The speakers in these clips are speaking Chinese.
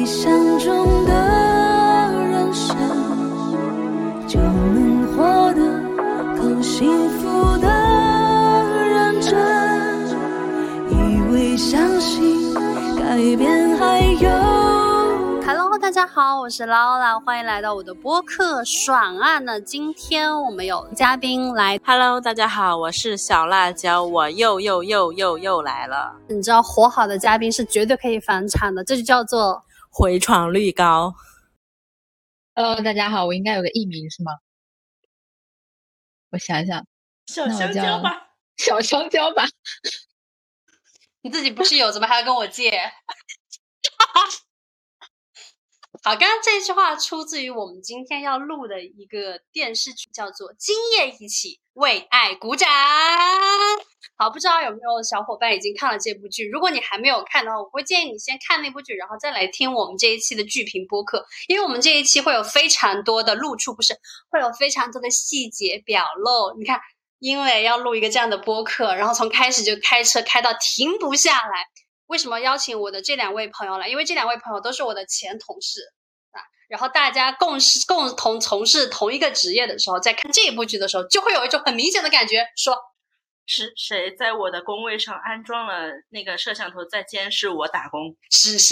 想中的人生，就能活得够幸福的认真，以为相信改变还有。 Hello， 大家好，我是劳拉，欢迎来到我的播客爽案呢。今天我们有嘉宾来。 Hello， 大家好，我是小辣椒，我又来了。 你知道火好的嘉宾是绝对可以返场的，这就叫做回闯率高。 大家好，我应该有个艺名是吗？我想想， 小香蕉吧， 小香蕉吧。 你自己不是有，怎么还要跟我借？好，刚刚这句话出自于我们今天要录的一个电视剧，叫做《今夜一起为爱鼓掌》。好，不知道有没有小伙伴已经看了这部剧？如果你还没有看的话，我会建议你先看那部剧，然后再来听我们这一期的剧评播客，因为我们这一期会有非常多的露出，不是会有非常多的细节表露。你看，因为要录一个这样的播客，然后从开始就开车开到停不下来。为什么邀请我的这两位朋友来？因为这两位朋友都是我的前同事啊，然后大家共同从事同一个职业的时候，在看这部剧的时候，就会有一种很明显的感觉，说是谁在我的工位上安装了那个摄像头，在监视我打工？ 是谁？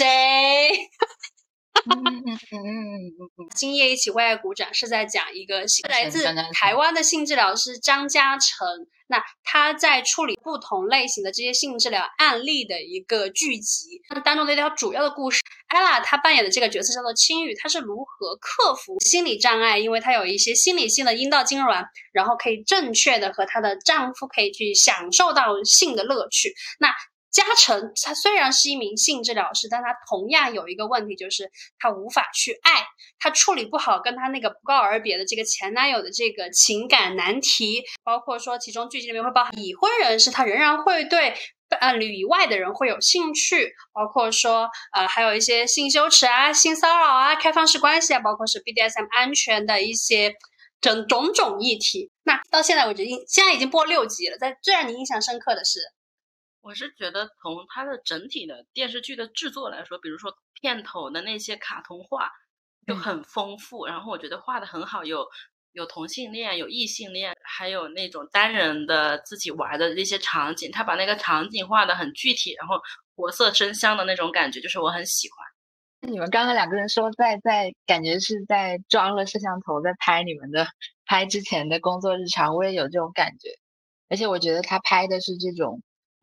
今夜一起为爱鼓掌是在讲一个来自台湾的性治疗师张嘉诚，那他在处理不同类型的这些性治疗案例的一个剧集，当中的一条主要的故事。Ella 她扮演的这个角色叫做青雨，她是如何克服心理障碍，因为她有一些心理性的阴道痉挛，然后可以正确的和她的丈夫可以去享受到性的乐趣。那嘉诚他虽然是一名性治疗师，但他同样有一个问题，就是他无法去爱，他处理不好跟他那个不告而别的这个前男友的这个情感难题，包括说其中剧集里面会包含已婚人士他仍然会对伴侣以外的人会有兴趣，包括说还有一些性羞耻啊、性骚扰啊、开放式关系啊，包括是 BDSM 安全的一些种种议题。那到现在为止现在已经播6集了，最让你印象深刻的是， 我是觉得从它的整体的电视剧的制作来说，比如说片头的那些卡通画就很丰富，然后我觉得画的很好，有同性恋，有异性恋，还有那种单人的自己玩的那些场景，他把那个场景画的很具体，然后活色生香的那种感觉，就是我很喜欢。 你们刚刚两个人说在感觉是在装了摄像头在拍之前的工作日常，我也有这种感觉，而且我觉得他拍的是这种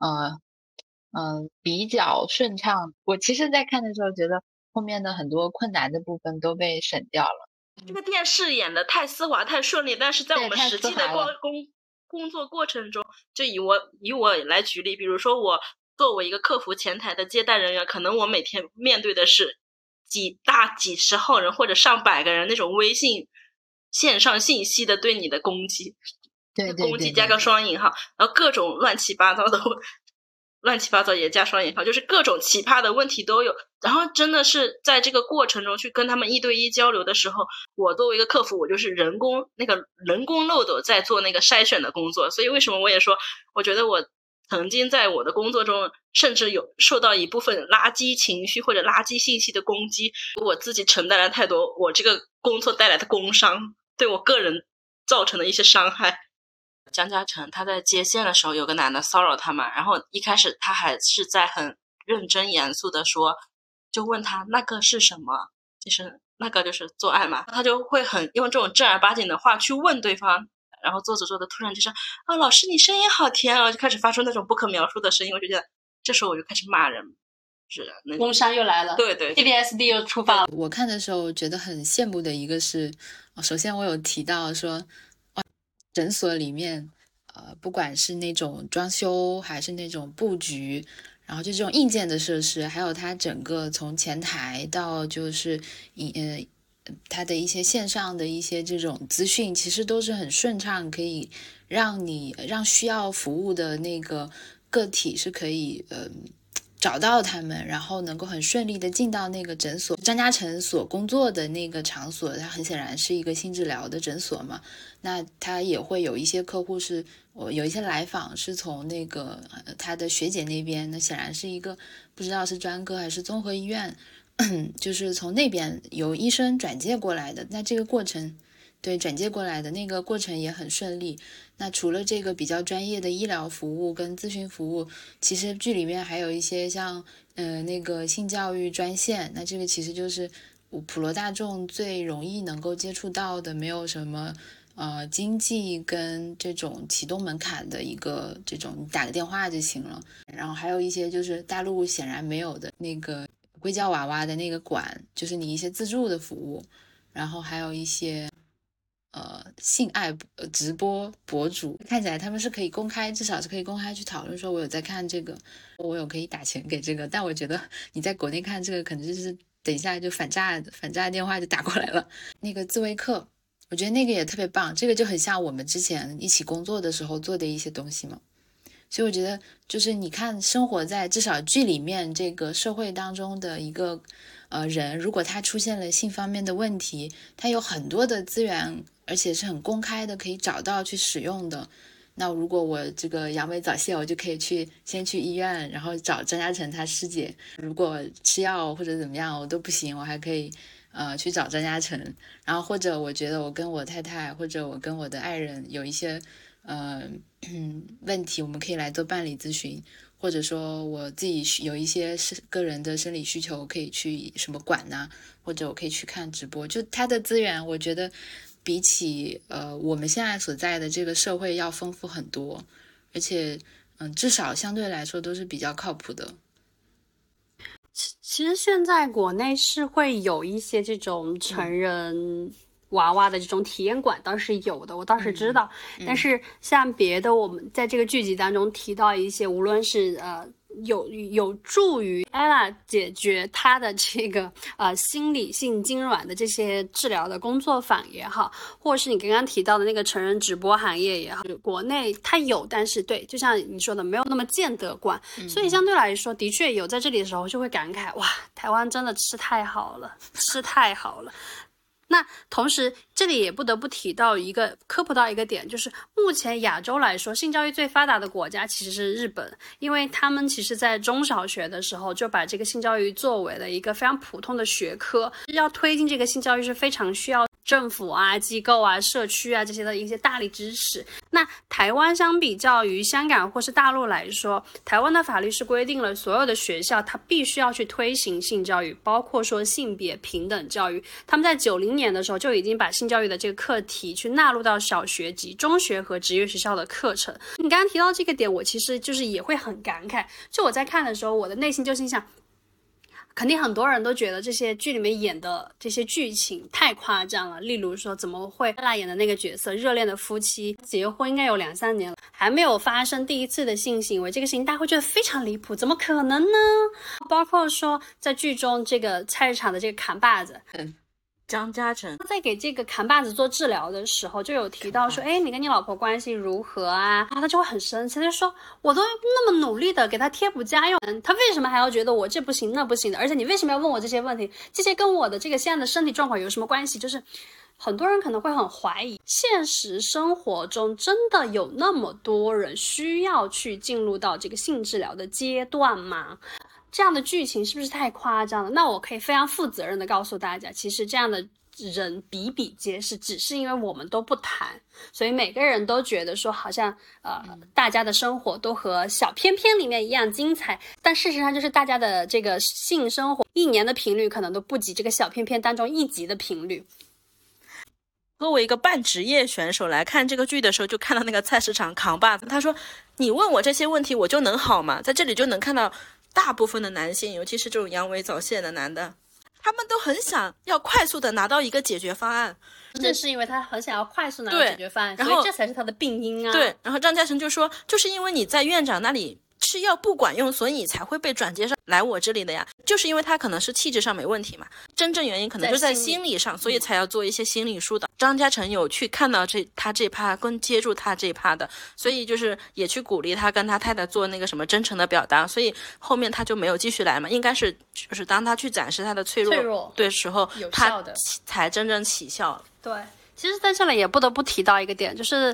比较顺畅。我其实在看的时候觉得后面的很多困难的部分都被省掉了。 这个电视演的太丝滑太顺利，但是在我们实际的工作过程中，就以我来举例，比如说我作为一个客服前台的接待人员，可能我每天面对的是几十号人或者上百个人那种微信线上信息的对你的攻击， 对攻击加个双引号，然后各种乱七八糟也加双引号，就是各种奇葩的问题都有。然后真的是在这个过程中去跟他们1对1交流的时候，我作为一个客服，我就是人工漏斗在做那个筛选的工作。所以为什么我也说，我觉得我曾经在我的工作中甚至有受到一部分垃圾情绪或者垃圾信息的攻击，我自己承担了太多我这个工作带来的工伤，对我个人造成的一些伤害。江嘉诚他在接线的时候有个男的骚扰他嘛，然后一开始他还是在很认真严肃的说，就问他那个是什么，就是那个就是做爱嘛，他就会很用这种正儿八经的话去问对方，然后做着做着突然就说老师你声音好甜啊，就开始发出那种不可描述的声音。我就觉得这时候我就开始骂人，是那工伤又来了， 对 PTSD 又出发了。 我看的时候觉得很羡慕的一个是，首先我有提到说诊所里面不管是那种装修还是那种布局，然后就这种硬件的设施，还有它整个从前台到就是它的一些线上的一些这种资讯，其实都是很顺畅，可以让需要服务的那个个体是可以找到他们，然后能够很顺利的进到那个诊所。张嘉诚所工作的那个场所，它很显然是一个性治疗的诊所嘛，那他也会有一些客户是有一些来访是从那个他的学姐那边，那显然是一个不知道是专科还是综合医院就是从那边由医生转介过来的，那这个过程，对，转介过来的那个过程也很顺利。那除了这个比较专业的医疗服务跟咨询服务，其实剧里面还有一些像那个性教育专线，那这个其实就是普罗大众最容易能够接触到的，没有什么经济跟这种启动门槛的一个这种你打个电话就行了。然后还有一些就是大陆显然没有的那个硅胶娃娃的那个馆，就是你一些自助的服务，然后还有一些性爱直播博主，看起来他们是可以公开，至少是可以公开去讨论说我有在看这个，我有可以打钱给这个。但我觉得你在国内看这个可能就是等一下就反诈电话就打过来了。那个自慰课我觉得那个也特别棒，这个就很像我们之前一起工作的时候做的一些东西嘛。所以我觉得就是你看生活在至少剧里面这个社会当中的一个人，如果他出现了性方面的问题，他有很多的资源，而且是很公开的可以找到去使用的。那如果我这个阳痿早泄，我就可以先去医院，然后找张嘉诚他师姐，如果吃药或者怎么样我都不行，我还可以去找张嘉诚。然后或者我觉得我跟我太太或者我跟我的爱人有一些问题，我们可以来做伴侣咨询，或者说我自己有一些个人的生理需求，可以去什么馆啊，或者我可以去看直播。就他的资源我觉得比起我们现在所在的这个社会要丰富很多，而且至少相对来说都是比较靠谱的。 其实现在国内是会有一些这种成人娃娃的这种体验馆，倒是有的，我倒是知道。但是像别的，我们在这个剧集当中提到一些，无论是有助于 Ella 解决她的这个心理性痉挛的这些治疗的工作坊也好，或者是你刚刚提到的那个成人直播行业也好，国内它有，但是对，就像你说的，没有那么见得广，所以相对来说，的确有在这里的时候就会感慨，哇，台湾真的吃太好了，吃太好了。那同时这里也不得不提到科普到一个点，就是目前亚洲来说性教育最发达的国家其实是日本，因为他们其实在中小学的时候就把这个性教育作为了一个非常普通的学科，要推进这个性教育是非常需要政府啊、机构啊、社区啊这些的一些大力支持。那台湾相比较于香港或是大陆来说，台湾的法律是规定了所有的学校它必须要去推行性教育，包括说性别平等教育。他们在90年的时候就已经把性教育的这个课题去纳入到小学及中学和职业学校的课程。你刚刚提到这个点，我其实就是也会很感慨，就我在看的时候，我的内心就心想，肯定很多人都觉得这些剧里面演的这些剧情太夸张了，例如说怎么会Ella演的那个角色，热恋的夫妻结婚应该有2-3年了，还没有发生第一次的性行为，这个事情大家会觉得非常离谱，怎么可能呢？包括说在剧中这个菜市场的这个扛把子张嘉诚在给这个扛把子做治疗的时候就有提到说，哎，你跟你老婆关系如何啊？然后他就会很生气，他就说我都那么努力的给他贴补家用，他为什么还要觉得我这不行那不行的？而且你为什么要问我这些问题？这些跟我的这个现在的身体状况有什么关系？就是很多人可能会很怀疑，现实生活中真的有那么多人需要去进入到这个性治疗的阶段吗？这样的剧情是不是太夸张了？那我可以非常负责任的告诉大家，其实这样的人比比皆是，只是因为我们都不谈，所以每个人都觉得说好像大家的生活都和小片片里面一样精彩，但事实上就是大家的这个性生活1年的频率可能都不及这个小片片当中1集的频率。 作为一个半职业选手来看这个剧的时候，就看到那个菜市场扛把子，他说你问我这些问题我就能好吗？在这里就能看到大部分的男性，尤其是这种阳痿早泄的男的，他们都很想要快速的拿到一个解决方案， 正是因为他很想要快速拿到解决方案，所以这才是他的病因啊。 对，然后张嘉诚就说，就是因为你在院长那里吃药不管用，所以你才会被转接上来我这里的呀，就是因为他可能是气质上没问题嘛，真正原因可能就在心理上，所以才要做一些心理疏导。张嘉诚有去看到他这趴跟接住他这趴的，所以就是也去鼓励他跟他太太做那个什么真诚的表达，所以后面他就没有继续来嘛，应该是就是当他去展示他的脆弱对时候，他才真正起效。 对， 其实在这里也不得不提到一个点，就是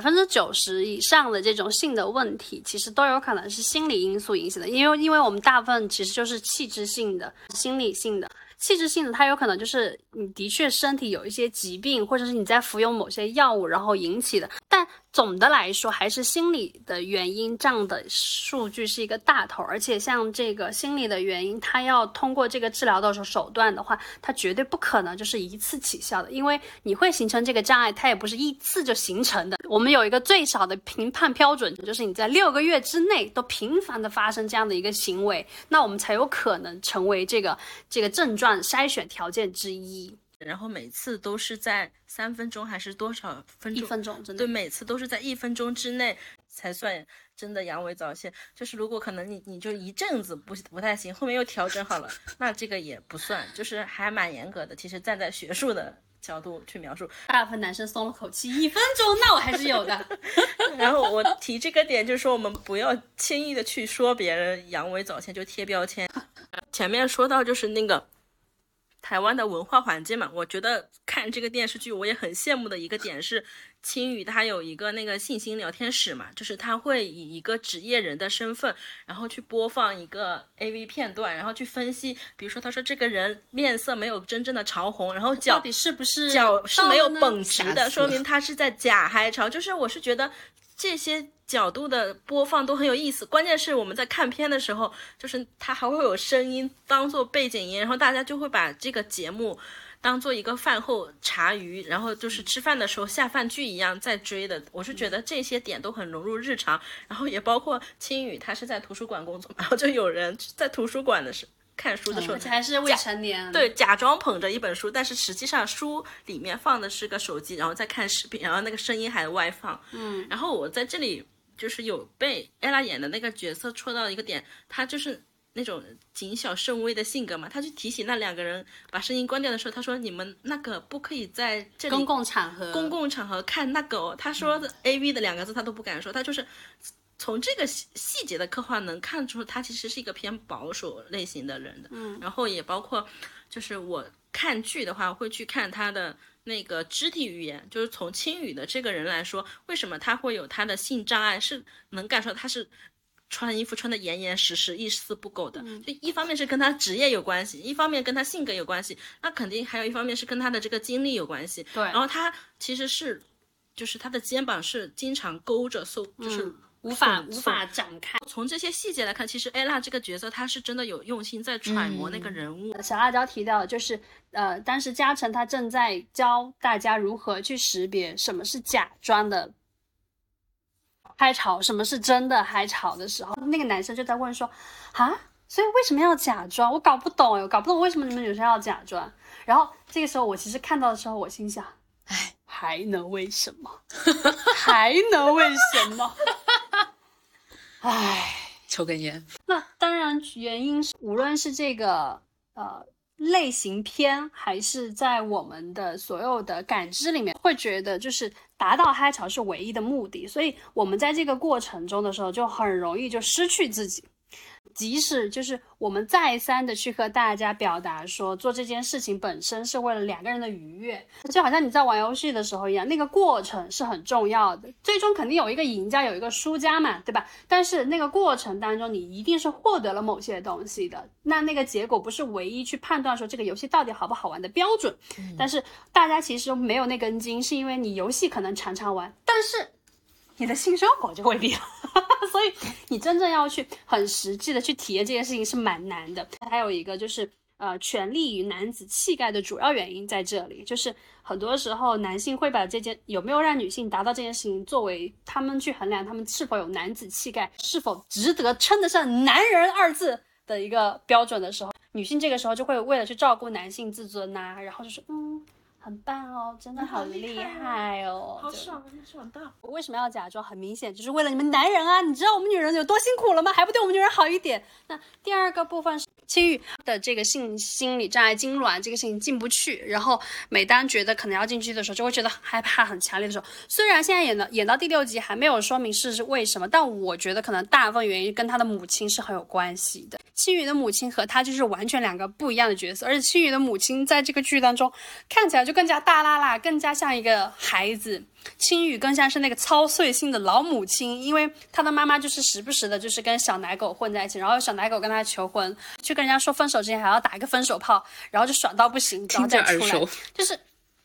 90%以上的这种性的问题，其实都有可能是心理因素引起的，因为我们大部分其实就是器质性的、心理性的。器质性的它有可能就是你的确身体有一些疾病，或者是你在服用某些药物然后引起的，但总的来说还是心理的原因占的数据是一个大头。而且像这个心理的原因，它要通过这个治疗的手段的话，它绝对不可能就是一次起效的，因为你会形成这个障碍，它也不是一次就形成的。我们有一个最少的评判标准，就是你在6个月之内都频繁的发生这样的一个行为，那我们才有可能成为这个症状筛选条件之一。 然后每次都是在3分钟还是多少分钟 ？1分钟，真的。 对，每次都是在1分钟之内才算真的阳痿早泄。就是如果可能你就一阵子不太行，后面又调整好了，那这个也不算，就是还蛮严格的。其实站在学术的角度去描述， 大部分男生松了口气，1分钟那我还是有的。 然后我提这个点就是说，我们不要轻易的去说别人阳痿早泄就贴标签。前面说到就是那个台湾的文化环境嘛，我觉得看这个电视剧我也很羡慕的一个点是，青宇他有一个那个信息聊天室嘛，就是他会以一个职业人的身份，然后去播放一个 AV 片段，然后去分析，比如说他说这个人面色没有真正的潮红，然后脚到底是不是脚是没有绷直的，说明他是在假嗨潮。就是我是觉得这些角度的播放都很有意思，关键是我们在看片的时候，就是它还会有声音当做背景音，然后大家就会把这个节目当做一个饭后茶余，然后就是吃饭的时候下饭剧一样在追的。我是觉得这些点都很融入日常，然后也包括青宇他是在图书馆工作，然后就有人在图书馆的时候看书的时候， 而且还是未成年， 对，假装捧着一本书，但是实际上书里面放的是个手机，然后再看视频，然后那个声音还外放。然后我在这里就是有被 Ella 演的那个角色戳到一个点，他就是那种谨小慎微的性格嘛，他去提醒那2个人把声音关掉的时候，他说你们那个不可以在这里公共场合看那个哦。他说 AV 的2个字他都不敢说，他就是从这个细节的刻画能看出他其实是一个偏保守类型的人的。然后也包括就是我看剧的话会去看他的那个肢体语言，就是从青宇的这个人来说，为什么他会有他的性障碍，是能感受到他是穿衣服穿得严严实实一丝不苟的。就一方面是跟他职业有关系，一方面跟他性格有关系，那肯定还有一方面是跟他的这个经历有关系。 对， 然后他其实是就是他的肩膀是经常勾着就是无法展开。 从这些细节来看，其实 Ella 这个角色她是真的有用心在揣摩那个人物。 小辣椒提到的就是当时嘉诚他正在教大家如何去识别什么是假装的嗨潮，什么是真的嗨潮的时候，那个男生就在问说啊，所以为什么要假装？我搞不懂为什么你们女生要假装。然后这个时候我其实看到的时候，我心想，哎，还能为什么？还能为什么？唉， 抽根烟。 那当然，原因是无论是这个类型片，还是在我们的所有的感知里面，会觉得就是达到嗨潮是唯一的目的，所以我们在这个过程中的时候，就很容易就失去自己。即使就是我们再三的去和大家表达说做这件事情本身是为了2个人的愉悦，就好像你在玩游戏的时候一样，那个过程是很重要的，最终肯定有一个赢家有一个输家嘛，对吧？但是那个过程当中你一定是获得了某些东西的，那个结果不是唯一去判断说这个游戏到底好不好玩的标准。但是大家其实没有那根筋，是因为你游戏可能常常玩，但是你的性生活就未必了所以你真正要去很实际的去体验这件事情是蛮难的。还有一个就是权力与男子气概的主要原因在这里，就是很多时候男性会把这件有没有让女性达到这件事情作为他们去衡量他们是否有男子气概，是否值得称得上男人2字的一个标准的时候，女性这个时候就会为了去照顾男性自尊啊，然后就说很棒哦，真的好厉害哦， 好爽啊，你爽到！ 我为什么要假装？很明显就是为了你们男人啊！你知道我们女人有多辛苦了吗？还不对我们女人好一点？那第二个部分是青雨的这个心理障碍痉挛这个事情进不去，然后每当觉得可能要进去的时候，就会觉得害怕很强烈的时候，虽然现在演到第6集还没有说明是为什么，但我觉得可能大部分原因跟他的母亲是很有关系的。青雨的母亲和他就是完全2个不一样的角色，而且青雨的母亲在这个剧当中看起来就更加大剌剌，更加像一个孩子，青雨更像是那个操碎心的老母亲，因为他的妈妈就是时不时的就是跟小奶狗混在一起，然后小奶狗跟他求婚，去跟人家说分手之前还要打一个分手炮，然后就爽到不行，然后再出来，就是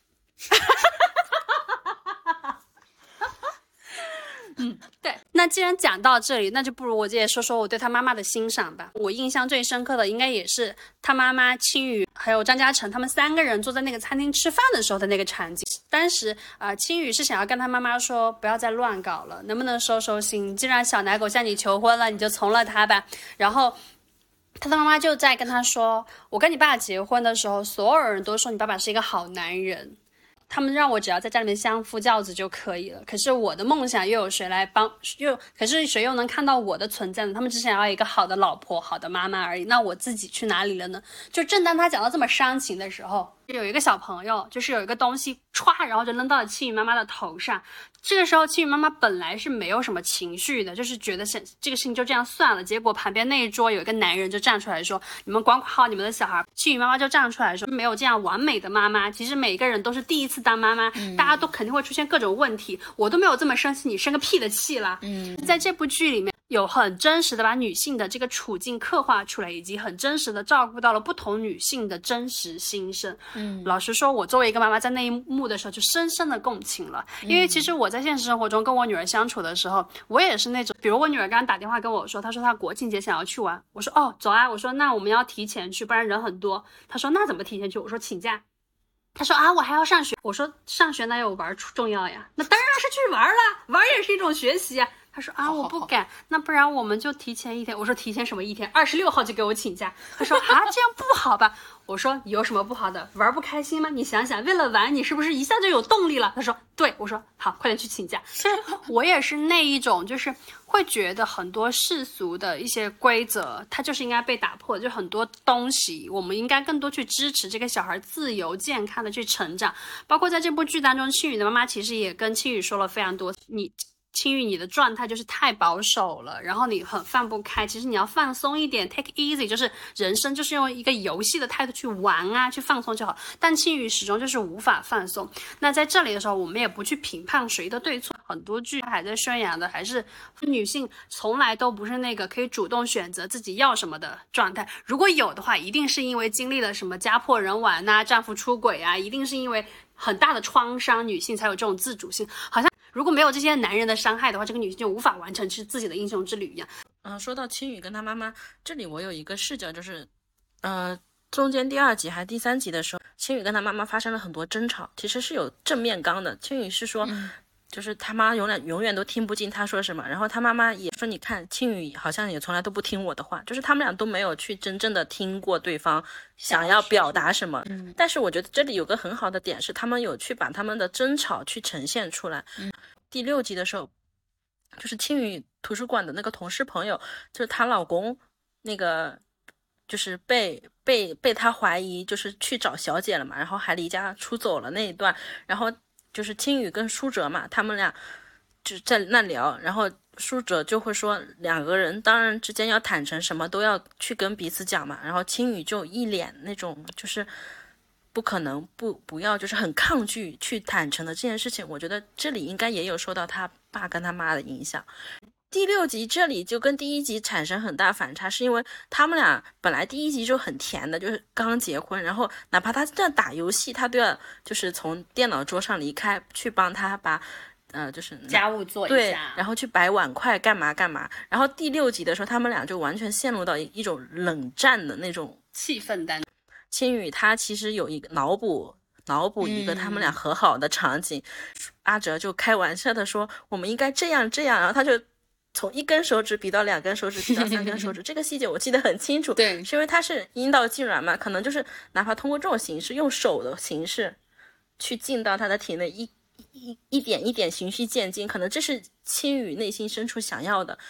对。那既然讲到这里，那就不如我直接说说我对他妈妈的欣赏吧。我印象最深刻的应该也是他妈妈青雨还有张嘉诚他们3个人坐在那个餐厅吃饭的时候的那个场景。当时青雨是想要跟他妈妈说不要再乱搞了，能不能收收心，既然小奶狗向你求婚了，你就从了他吧。然后他的妈妈就在跟他说，我跟你爸结婚的时候，所有人都说你爸爸是一个好男人，他们让我只要在家里面相夫教子就可以了，可是我的梦想又有谁来帮，可是谁又能看到我的存在呢？他们只想要一个好的老婆好的妈妈而已，那我自己去哪里了呢？就正当他讲到这么伤情的时候，有一个小朋友就是有一个东西歘，然后就扔到了青雨妈妈的头上。这个时候青雨妈妈本来是没有什么情绪的，就是觉得这个事情就这样算了。结果旁边那一桌有一个男人就站出来说，你们管好你们的小孩。青雨妈妈就站出来说，没有这样完美的妈妈，其实每个人都是第一次当妈妈，大家都肯定会出现各种问题，我都没有这么生气，你生个屁的气啦。在这部剧里面有很真实的把女性的这个处境刻画出来，以及很真实的照顾到了不同女性的真实心声。老实说，我作为一个妈妈在那一幕的时候就深深的共情了，因为其实我在现实生活中跟我女儿相处的时候，我也是那种，比如我女儿刚刚打电话跟我说，她说她国庆节想要去玩，我说哦走啊，我说那我们要提前去，不然人很多。她说那怎么提前去？我说请假。他说我还要上学。我说上学哪有玩重要呀？那当然是去玩了，玩也是一种学习啊。他说我不敢，那不然我们就提前1天。我说提前什么1天？26号就给我请假。他说这样不好吧？我说有什么不好的？玩不开心吗？你想想，为了玩你是不是一下就有动力了？他说对。我说好，快点去请假。就是我也是那一种，就是会觉得很多世俗的一些规则它就是应该被打破，就很多东西我们应该更多去支持这个小孩自由健康的去成长。包括在这部剧当中，青雨的妈妈其实也跟青雨说了非常多，青雨你的状态就是太保守了，然后你很放不开，其实你要放松一点， take easy， 就是人生就是用一个游戏的态度去玩啊，去放松就好。但青雨始终就是无法放松。那在这里的时候，我们也不去评判谁的对错，很多剧还在宣扬的还是女性从来都不是那个可以主动选择自己要什么的状态，如果有的话一定是因为经历了什么家破人亡啊，丈夫出轨啊，一定是因为很大的创伤，女性才有这种自主性。好像如果没有这些男人的伤害的话，这个女性就无法完成是自己的英雄之旅一样。 说到青雨跟她妈妈，这里我有一个视角，就是中间第2集还是第3集的时候，青雨跟她妈妈发生了很多争吵，其实是有正面刚的。青雨是说就是他妈永远都听不进他说什么，然后他妈妈也说你看青雨好像也从来都不听我的话，就是他们俩都没有去真正的听过对方想要表达什么。但是我觉得这里有个很好的点是他们有去把他们的争吵去呈现出来。第6集的时候，就是青雨图书馆的那个同事朋友，就是她老公那个就是被她怀疑就是去找小姐了嘛，然后还离家出走了那一段，然后就是青雨跟舒哲嘛，他们俩就在那聊，然后舒哲就会说2个人当然之间要坦诚，什么都要去跟彼此讲嘛，然后青雨就一脸那种就是不可能不要，就是很抗拒去坦诚的这件事情。我觉得这里应该也有受到他爸跟他妈的影响。第6集这里就跟第1集产生很大反差，是因为他们俩本来第1集就很甜的，就是刚结婚，然后哪怕他这样打游戏，他都要就是从电脑桌上离开，去帮他把就是家务做一下， 对，然后去摆碗筷干嘛干嘛。然后第6集的时候，他们俩就完全陷入到一种冷战的那种气氛当中。 青雨他其实有一个脑补一个他们俩和好的场景，阿哲就开玩笑的说我们应该这样，然后他就从1根手指比到2根手指比到3根手指这个细节我记得很清楚。 对， 是因为他是阴道痉挛嘛，可能就是哪怕通过这种形式，用手的形式去进到他的体内，一点一点循序渐进，可能这是青雨内心深处想要的。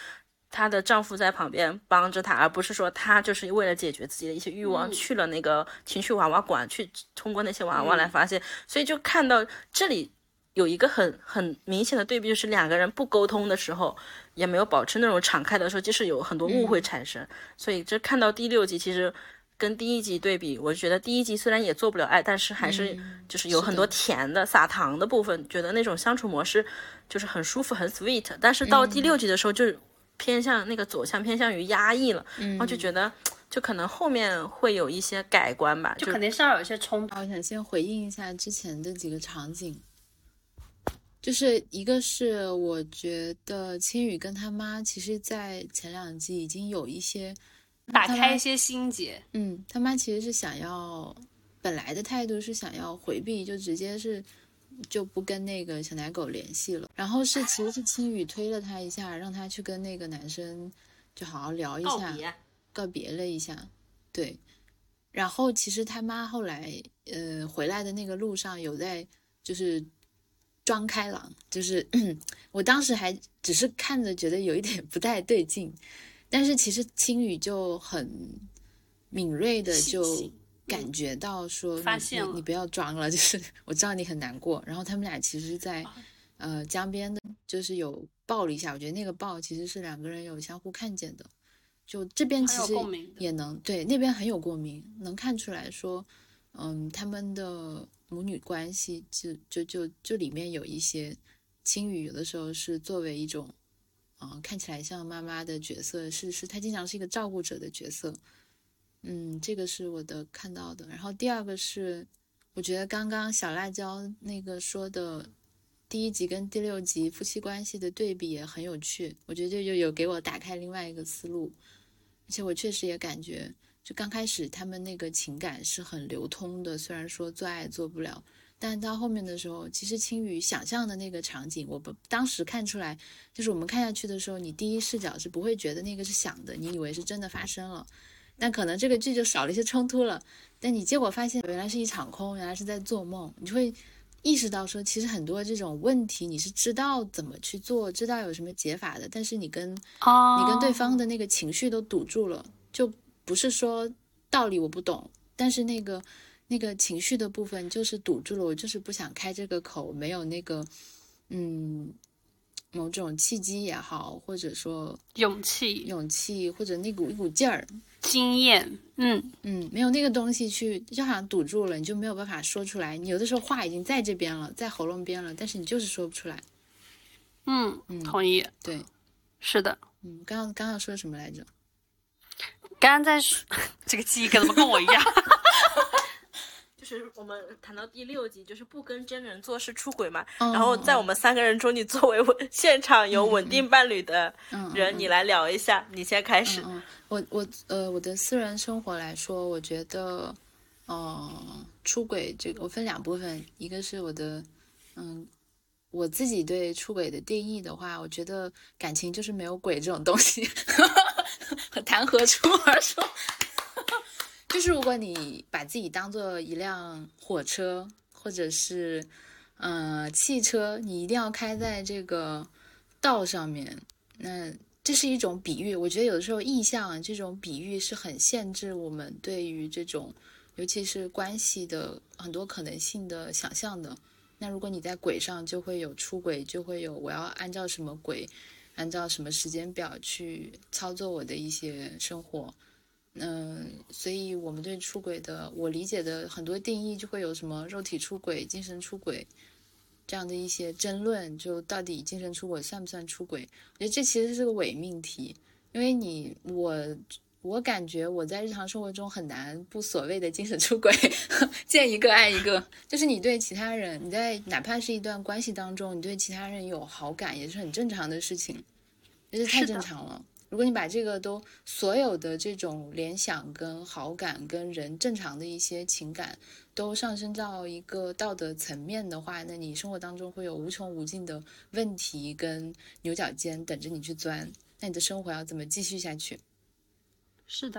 她的丈夫在旁边帮着她，而不是说她就是为了解决自己的一些欲望，去了那个情绪娃娃馆，去通过那些娃娃来发泄。所以就看到这里有一个很明显的对比，就是两个人不沟通的时候，也没有保持那种敞开的时候，就是有很多误会产生。所以这看到第6集，其实跟第1集对比，我觉得第1集虽然也做不了爱，但是还是就是有很多甜的撒糖的部分，觉得那种相处模式就是很舒服很 sweet。但是到第6集的时候就偏向那个走向偏向于压抑了，然后就觉得就可能后面会有一些改观吧， 就肯定是要有一些冲突。 我想先回应一下之前的几个场景，就是一个是我觉得青雨跟他妈其实在前2集已经有一些打开一些心结。 他妈其实是想要，本来的态度是想要回避，就直接是就不跟那个小奶狗联系了。然后其实是青雨推了他一下，让他去跟那个男生就好好聊一下，告别了一下。对，然后其实他妈后来回来的那个路上有在就是装开朗，就是我当时还只是看着觉得有一点不太对劲，但是其实青雨就很敏锐的就感觉到说你不要装了，就是我知道你很难过。然后他们俩其实在江边的就是有抱了一下，我觉得那个抱其实是两个人有相互看见的，就这边其实也能对那边很有共鸣，能看出来说他们的母女关系就里面有一些青雨有的时候是作为一种看起来像妈妈的角色，是她经常是一个照顾者的角色。这个是我的看到的。然后第二个是我觉得刚刚小辣椒那个说的第1集跟第6集夫妻关系的对比也很有趣，我觉得就有给我打开另外一个思路。而且我确实也感觉就刚开始他们那个情感是很流通的，虽然说做爱做不了，但到后面的时候，其实青雨想象的那个场景，我当时看出来，就是我们看下去的时候，你第一视角是不会觉得那个是想的，你以为是真的发生了，但可能这个剧就少了一些冲突了，但你结果发现原来是一场空，原来是在做梦，你就会意识到说，其实很多这种问题你是知道怎么去做，知道有什么解法的，但是你跟对方的那个情绪都堵住了，就不是说道理我不懂，但是那个情绪的部分就是堵住了，我就是不想开这个口，没有那个某种契机也好，或者说勇气或者一股劲儿经验没有那个东西去，就好像堵住了，你就没有办法说出来，你有的时候话已经在这边了，在喉咙边了，但是你就是说不出来。 同意。 对， 是的。 刚刚说什么来着？ 刚刚在这个记忆怎么跟我一样就是我们谈到第6集，就是不跟真人做事出轨嘛，然后在我们3个人中，你作为现场有稳定伴侣的人，你来聊一下，你先开始。 我的私人生活来说，我觉得出轨这个我分2部分，一个是我的我自己对出轨的定义的话，我觉得感情就是没有鬼这种东西谈何出而说就是如果你把自己当做一辆火车或者是汽车，你一定要开在这个道上面，那这是一种比喻。我觉得有的时候意象这种比喻是很限制我们对于这种尤其是关系的很多可能性的想象的。那如果你在轨上，就会有出轨，就会有我要按照什么轨，按照什么时间表去操作我的一些生活。所以我们对出轨的我理解的很多定义就会有什么肉体出轨、精神出轨这样的一些争论，就到底精神出轨算不算出轨？我觉得这其实是个伪命题，因为我感觉我在日常生活中很难不所谓的精神出轨见一个爱一个，就是你对其他人，你在哪怕是一段关系当中，你对其他人有好感也是很正常的事情，这是太正常了。如果你把这个都所有的这种联想跟好感跟人正常的一些情感都上升到一个道德层面的话，那你生活当中会有无穷无尽的问题跟牛角尖等着你去钻，那你的生活要怎么继续下去？ 是的，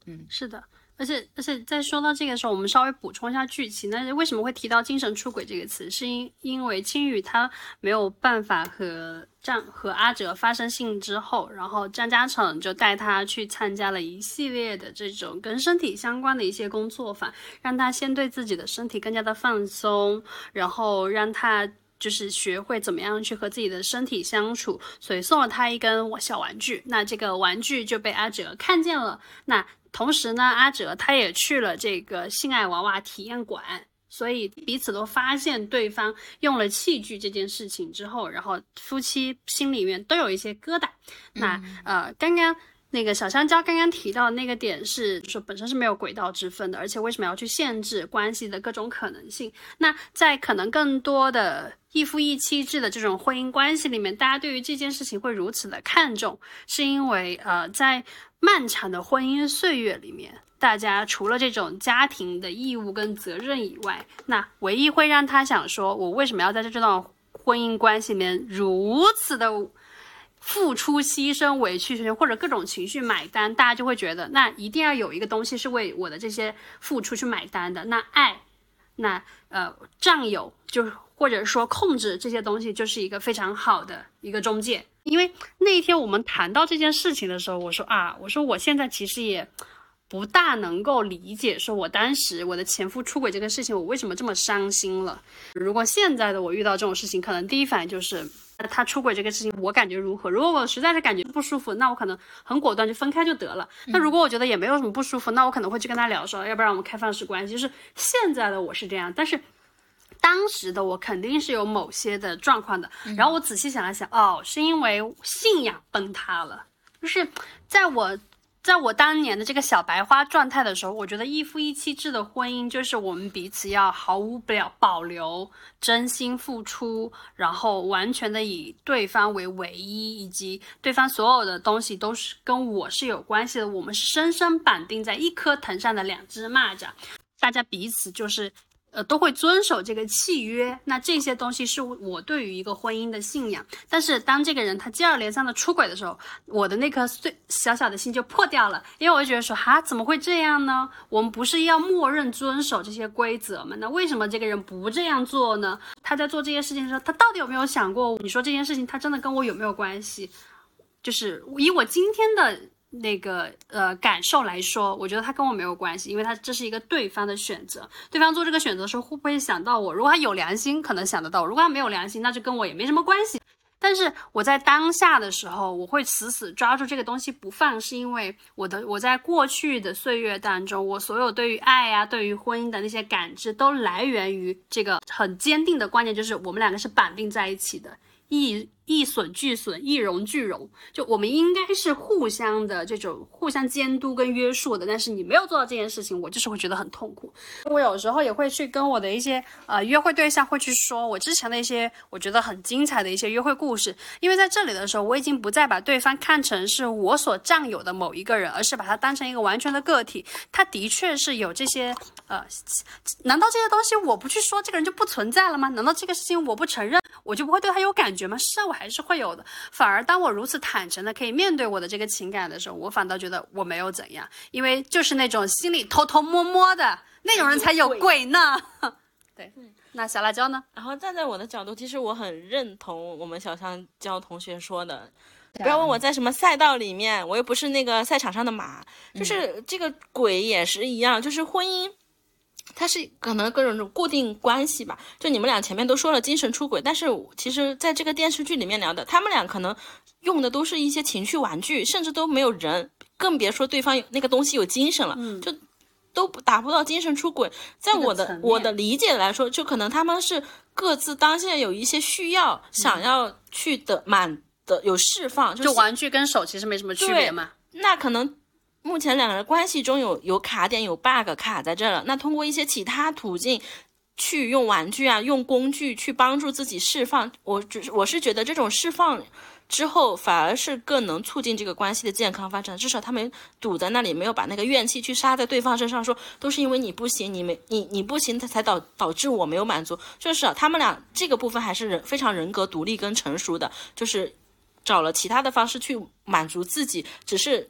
是的。而且在说到这个时候，我们稍微补充一下剧情。那为什么会提到精神出轨这个词？是因为青羽他没有办法和阿哲发生性之后，然后张嘉诚就带他去参加了一系列的这种跟身体相关的一些工作坊，让他先对自己的身体更加的放松，然后让他就是学会怎么样去和自己的身体相处，所以送了他一根小玩具。那这个玩具就被阿哲看见了。那同时呢，阿哲他也去了这个性爱娃娃体验馆，所以彼此都发现对方用了器具这件事情之后，然后夫妻心里面都有一些疙瘩。那刚刚那个小香蕉刚刚提到的那个点是说本身是没有轨道之分的，而且为什么要去限制关系的各种可能性？那在可能更多的一夫一妻制的这种婚姻关系里面，大家对于这件事情会如此的看重，是因为在漫长的婚姻岁月里面，大家除了这种家庭的义务跟责任以外，那唯一会让他想说我为什么要在这段婚姻关系里面如此的付出牺牲委屈或者各种情绪买单，大家就会觉得那一定要有一个东西是为我的这些付出去买单的。那爱，那占有，就或者说控制这些东西，就是一个非常好的一个中介。因为那一天我们谈到这件事情的时候，我说我现在其实也不大能够理解，说我当时我的前夫出轨这个事情，我为什么这么伤心了。如果现在的我遇到这种事情，可能第一反应就是他出轨这个事情我感觉如何，如果我实在是感觉不舒服，那我可能很果断就分开就得了。那如果我觉得也没有什么不舒服，那我可能会去跟他聊说要不然我们开放式关系。就是现在的我是这样，但是当时的我肯定是有某些的状况的。然后我仔细想了想，是因为信仰崩塌了。就是在我当年的这个小白花状态的时候，我觉得一夫一妻制的婚姻就是我们彼此要毫无保留，真心付出，然后完全的以对方为唯一，以及对方所有的东西都是跟我是有关系的。我们是深深绑定在一颗藤上的两只蚂蚱，大家彼此就是都会遵守这个契约。那这些东西是我对于一个婚姻的信仰。但是当这个人他接二连三的出轨的时候，我的那颗小小的心就破掉了。因为我就觉得说怎么会这样呢？我们不是要默认遵守这些规则吗？那为什么这个人不这样做呢？他在做这些事情的时候，他到底有没有想过，你说这件事情他真的跟我有没有关系？就是以我今天的那个感受来说，我觉得他跟我没有关系，因为他这是一个对方的选择。对方做这个选择的时候会不会想到我？如果他有良心可能想得到我，如果他没有良心那就跟我也没什么关系。但是我在当下的时候，我会死死抓住这个东西不放，是因为我在过去的岁月当中，我所有对于爱啊，对于婚姻的那些感知都来源于这个很坚定的观念，就是我们两个是绑定在一起的，一损俱损，一荣俱荣，就我们应该是互相的这种互相监督跟约束的。但是你没有做到这件事情，我就是会觉得很痛苦。我有时候也会去跟我的一些约会对象会去说我之前的一些我觉得很精彩的一些约会故事。因为在这里的时候，我已经不再把对方看成是我所占有的某一个人，而是把他当成一个完全的个体。他的确是有这些难道这些东西我不去说这个人就不存在了吗？难道这个事情我不承认我就不会对他有感觉吗？是啊，我还是会有的。反而当我如此坦诚的可以面对我的这个情感的时候，我反倒觉得我没有怎样，因为就是那种心里偷偷摸摸的那种人才有鬼呢。对，那小辣椒呢？ 然后站在我的角度，其实我很认同我们小香蕉同学说的，不要问我在什么赛道里面，我又不是那个赛场上的马。就是这个鬼也是一样，就是婚姻它是可能各种固定关系吧，就你们俩前面都说了精神出轨，但是其实在这个电视剧里面聊的，他们俩可能用的都是一些情绪玩具，甚至都没有人，更别说对方那个东西有精神了，就都达不到精神出轨。在我的理解来说，就可能他们是各自当下有一些需要，想要去的有释放， 就玩具跟手其实没什么区别嘛。 那可能目前两个人关系中有卡点有 bug 卡在这了，那通过一些其他途径去用玩具啊用工具去帮助自己释放，我是觉得这种释放之后反而是更能促进这个关系的健康发展。至少他们堵在那里，没有把那个怨气去撒在对方身上，说都是因为你不行，你不行才导致我没有满足。就是他们俩这个部分还是非常人格独立跟成熟的，就是找了其他的方式去满足自己，只是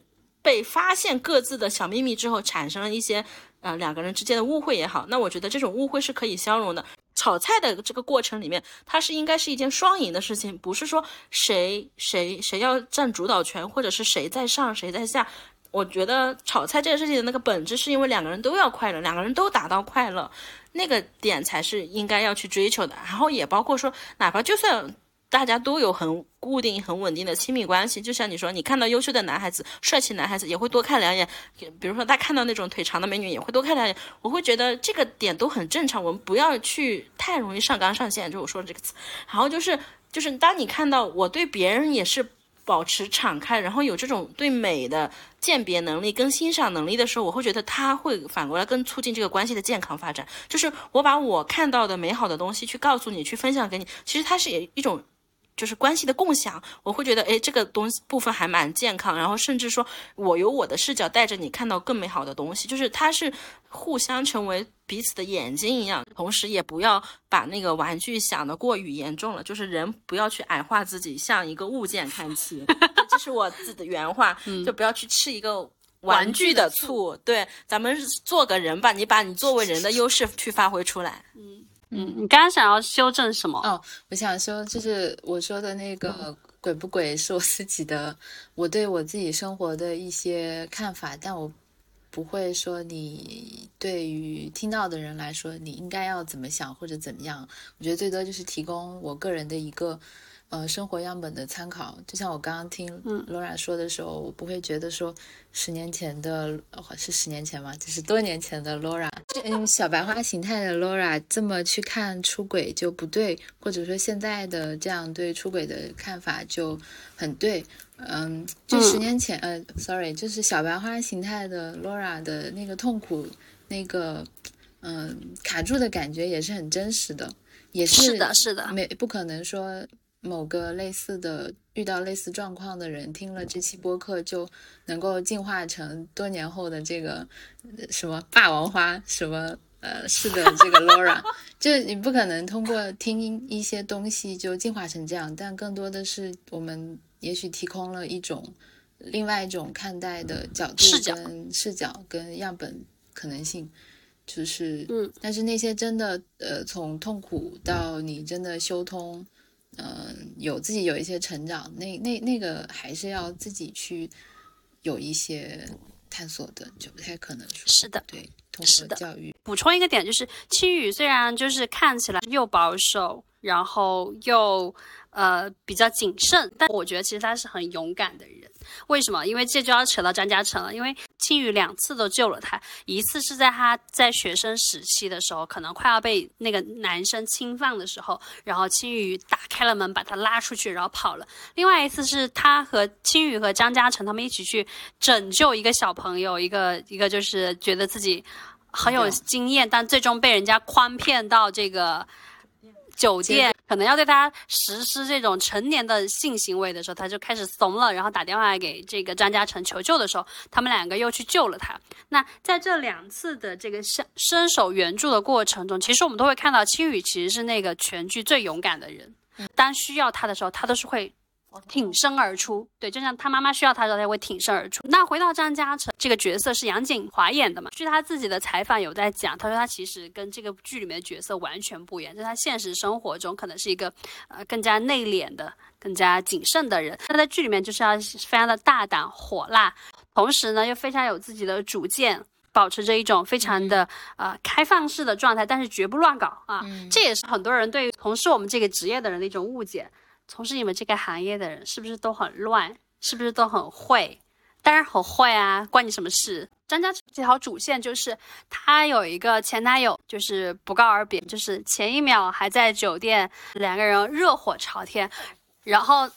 被发现各自的小秘密之后产生了一些两个人之间的误会也好，那我觉得这种误会是可以消融的。炒菜的这个过程里面，它是应该是一件双赢的事情，不是说谁要占主导权，或者是谁在上谁在下。我觉得炒菜这个事情的那个本质是因为两个人都要快乐，两个人都达到快乐，那个点才是应该要去追求的。然后也包括说，哪怕就算大家都有很固定很稳定的亲密关系，就像你说，你看到优秀的男孩子帅气男孩子也会多看两眼，比如说他看到那种腿长的美女也会多看两眼，我会觉得这个点都很正常，我们不要去太容易上纲上线，就我说的这个词。然后就是当你看到我对别人也是保持敞开，然后有这种对美的鉴别能力跟欣赏能力的时候，我会觉得它会反过来更促进这个关系的健康发展。就是我把我看到的美好的东西去告诉你，去分享给你，其实它是一种就是关系的共享。我会觉得这个东西部分还蛮健康，然后甚至说我有我的视角带着你看到更美好的东西，就是它是互相成为彼此的眼睛一样。同时也不要把那个玩具想得过于严重了，就是人不要去矮化自己，像一个物件看齐这是我自己的原话就不要去吃一个玩具的醋。对，咱们做个人吧，你把你作为人的优势去发挥出来。 你刚刚想要修正什么？ 我想说就是我说的那个鬼不鬼是我自己的，我对我自己生活的一些看法，但我不会说你对于听到的人来说你应该要怎么想或者怎么样。我觉得最多就是提供我个人的一个生活样本的参考。就像我刚刚听 Laura 说的时候，我不会觉得说10年前的是10年前吗？就是多年前的 Laura，小白花形态的 Laura 这么去看出轨就不对，或者说现在的这样对出轨的看法就很对。就10年前sorry， 就是小白花形态的 Laura 的那个痛苦，那个卡住的感觉也是很真实的，也是的， 不可能说某个遇到类似状况的人听了这期播客就能够进化成多年后的这个什么霸王花什么是的这个 Laura 就你不可能通过听一些东西就进化成这样，但更多的是我们也许提供了另外一种看待的角度跟视角跟样本可能性。就是但是那些真的从痛苦到你真的修通自己有一些成长，那个还是要自己去有一些探索的，就不太可能说是的， 对，通过教育。 补充一个点，就是青雨虽然就是看起来又保守，然后又比较谨慎，但我觉得其实他是很勇敢的人。为什么？因为这就要扯到张嘉诚了。因为青雨2次都救了他，一次是在他在学生时期的时候，可能快要被那个男生侵犯的时候，然后青雨打开了门把他拉出去，然后跑了。另外一次是他和青雨和张嘉诚他们一起去拯救一个小朋友，一个就是觉得自己很有经验，但最终被人家诓骗到这个酒店，可能要对他实施这种成年的性行为的时候，他就开始怂了，然后打电话给这个张嘉诚求救的时候，他们2个又去救了他。那在这2次的这个伸手援助的过程中，其实我们都会看到青雨其实是那个全剧最勇敢的人，当需要他的时候他都是会挺身而出。对，就像他妈妈需要他的时候他会挺身而出。那回到张嘉诚这个角色是杨锦华演的嘛，据他自己的采访有在讲，他说他其实跟这个剧里面的角色完全不一样，在他现实生活中可能是一个更加内敛的更加谨慎的人，他在剧里面就是要非常的大胆火辣，同时呢又非常有自己的主见，保持着一种非常的开放式的状态，但是绝不乱搞啊。这也是很多人对于从事我们这个职业的人的一种误解，从事你们这个行业的人是不是都很乱，是不是都很会？当然很会啊，关你什么事？张嘉诚这条主线就是他有一个前男友，就是不告而别，就是前一秒还在酒店2个人热火朝天，然后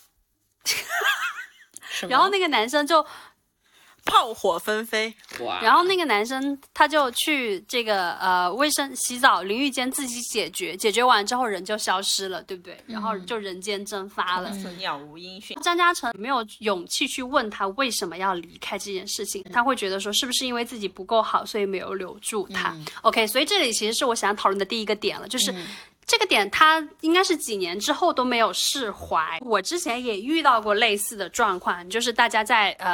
那个男生就炮火纷飞， 然后那个男生他就去这个卫生洗澡淋浴间自己解决完之后人就消失了，对不对？然后就人间蒸发了， 杳无音讯。 张嘉诚没有勇气去问他为什么要离开这件事情，他会觉得说是不是因为自己不够好所以没有留住他。OK， 所以这里其实是我想讨论的第一个点了，就是这个点他应该是几年之后都没有释怀。我之前也遇到过类似的状况，就是大家在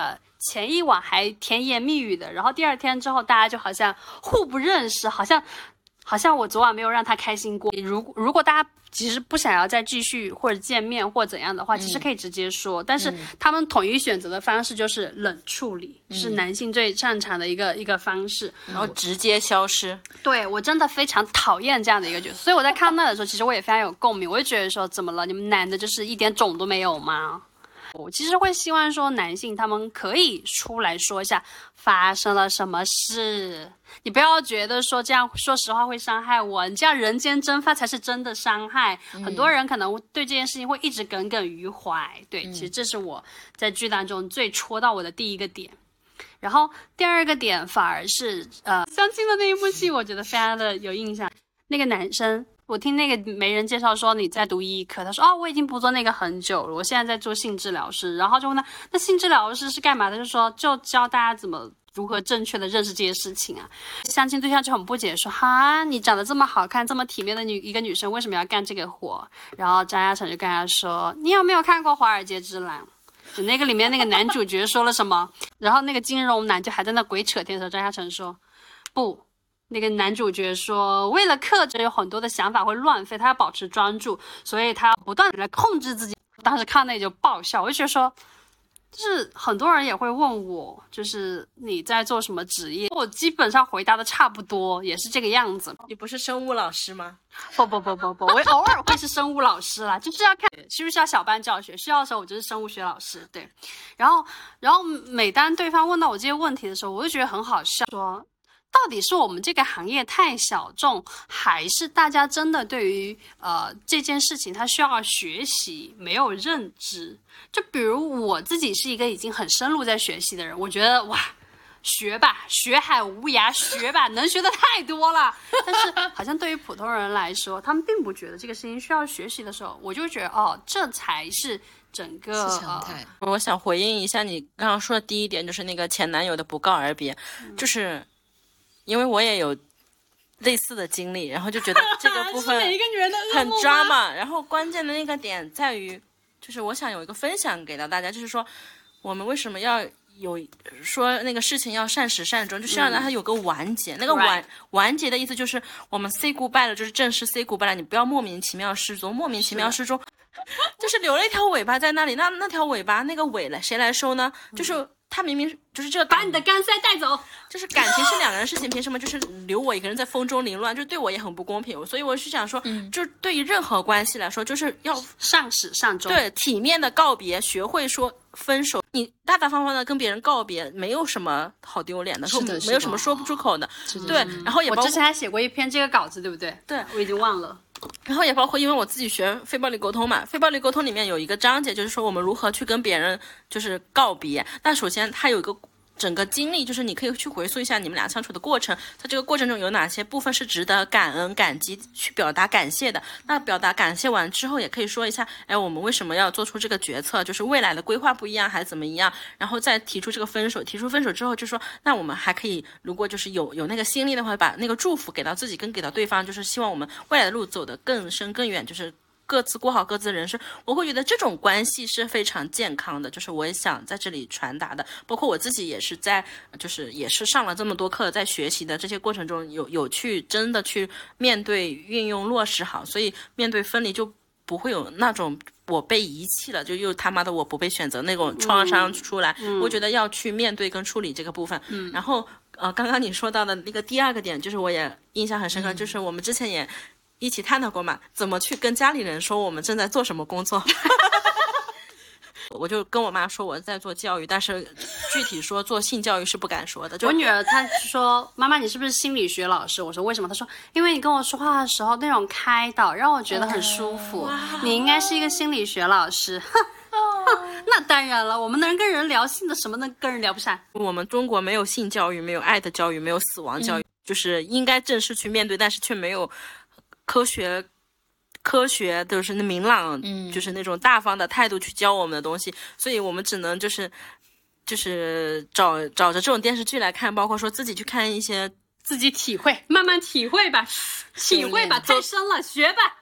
前一晚还甜言蜜语的，然后第二天之后大家就好像互不认识，好像我昨晚没有让他开心过。如果大家其实不想要再继续或者见面或怎样的话，其实可以直接说，但是他们统一选择的方式就是冷处理，是男性最擅长的一个方式， 然后直接消失。 对，我真的非常讨厌这样的一个角色，所以我在看那的时候，其实我也非常有共鸣，我就觉得说，怎么了？你们男的就是一点种都没有吗？我其实会希望说男性他们可以出来说一下发生了什么事，你不要觉得说这样说实话会伤害我，你这样人间蒸发才是真的伤害。很多人可能对这件事情会一直耿耿于怀。对，其实这是我在剧当中最戳到我的第一个点。然后第二个点反而是相亲的那一部戏，我觉得非常的有印象。那个男生，我听那个媒人介绍说你在读医科，他说我已经不做那个很久了，我现在在做性治疗师。然后就问他，那性治疗师是干嘛的？就说就教大家如何正确的认识这些事情啊。相亲对象就很不解，说哈，你长得这么好看这么体面的一个女生为什么要干这个活？然后张嘉诚就跟他说，你有没有看过《华尔街之狼》？就那个里面那个男主角说了什么，然后那个金融男就还在那鬼扯天的时候，张嘉诚说不，那个男主角说为了克制有很多的想法会乱飞，他要保持专注，所以他不断的来控制自己。当时看那里就爆笑，我就觉得说，就是很多人也会问我，就是你在做什么职业，我基本上回答的差不多，也是这个样子。 你不是生物老师吗？ 不，我偶尔会是生物老师啦，就是要看需不需要小班教学，需要的时候我就是生物学老师。对，然后每当对方问到我这些问题的时候，我就觉得很好笑，说到底是我们这个行业太小众，还是大家真的对于这件事情他需要学习没有认知？就比如我自己是一个已经很深入在学习的人，我觉得哇，学吧，学海无涯，学吧，能学的太多了。但是好像对于普通人来说，他们并不觉得这个事情需要学习的时候，我就觉得这才是整个常态。 我想回应一下你刚刚说的第一点，就是那个前男友的不告而别，就是因为我也有类似的经历，然后就觉得这个部分每一个女人的很 drama。然后关键的那个点在于，就是我想有一个分享给到大家，就是说我们为什么要有说那个事情要善始善终，就是要让它有个完结。那个完结的意思就是我们 say goodbye 了，就是正式 say goodbye 了，你不要莫名其妙失踪，莫名其妙失踪，就是留了一条尾巴在那里。那条尾巴那个尾了谁来收呢？就是他明明就是这个把你的钢塞带走， 就是感情是两个人的事情，凭什么就是留我一个人在风中凌乱？就对我也很不公平。所以我是想说，就是对于任何关系来说，就是要上始善终， 对，体面的告别，学会说分手。你大大方方的跟别人告别，没有什么好丢脸的，没有什么说不出口的。对，然后也包括我之前还写过一篇这个稿子，对不对？ 对， 我已经忘了。 然后也包括因为我自己学非暴力沟通嘛，非暴力沟通里面有一个章节，就是说我们如何去跟别人就是告别。那首先它有一个整个经历，就是你可以去回溯一下你们俩相处的过程，在这个过程中有哪些部分是值得感恩感激去表达感谢的。那表达感谢完之后，也可以说一下，我们为什么要做出这个决策，就是未来的规划不一样还是怎么样，然后再提出这个分手。提出分手之后就说，那我们还可以如果就是有那个心力的话，把那个祝福给到自己跟给到对方，就是希望我们未来的路走得更深更远，就是各自过好各自的人生。我会觉得这种关系是非常健康的，就是我也想在这里传达的。包括我自己也是在就是也是上了这么多课，在学习的这些过程中有去真的去面对运用落实好，所以面对分离就不会有那种我被遗弃了，就又他妈的我不被选择那种创伤出来。我觉得要去面对跟处理这个部分。然后刚刚你说到的那个第二个点，就是我也印象很深刻，就是我们之前也一起探讨过嘛，怎么去跟家里人说我们正在做什么工作。我就跟我妈说我在做教育，但是具体说做性教育是不敢说的。 我女儿她说妈妈你是不是心理学老师？我说为什么？她说因为你跟我说话的时候那种开导让我觉得很舒服，你应该是一个心理学老师。那当然了，我们能跟人聊性的，什么能跟人聊不上？ 我们中国没有性教育，没有爱的教育，没有死亡教育，就是应该正式去面对，但是却没有科学就是那明朗，就是那种大方的态度去教我们的东西，所以我们只能就是找着这种电视剧来看，包括说自己去看一些， 自己体会，慢慢体会吧，体会吧，太深了，学吧。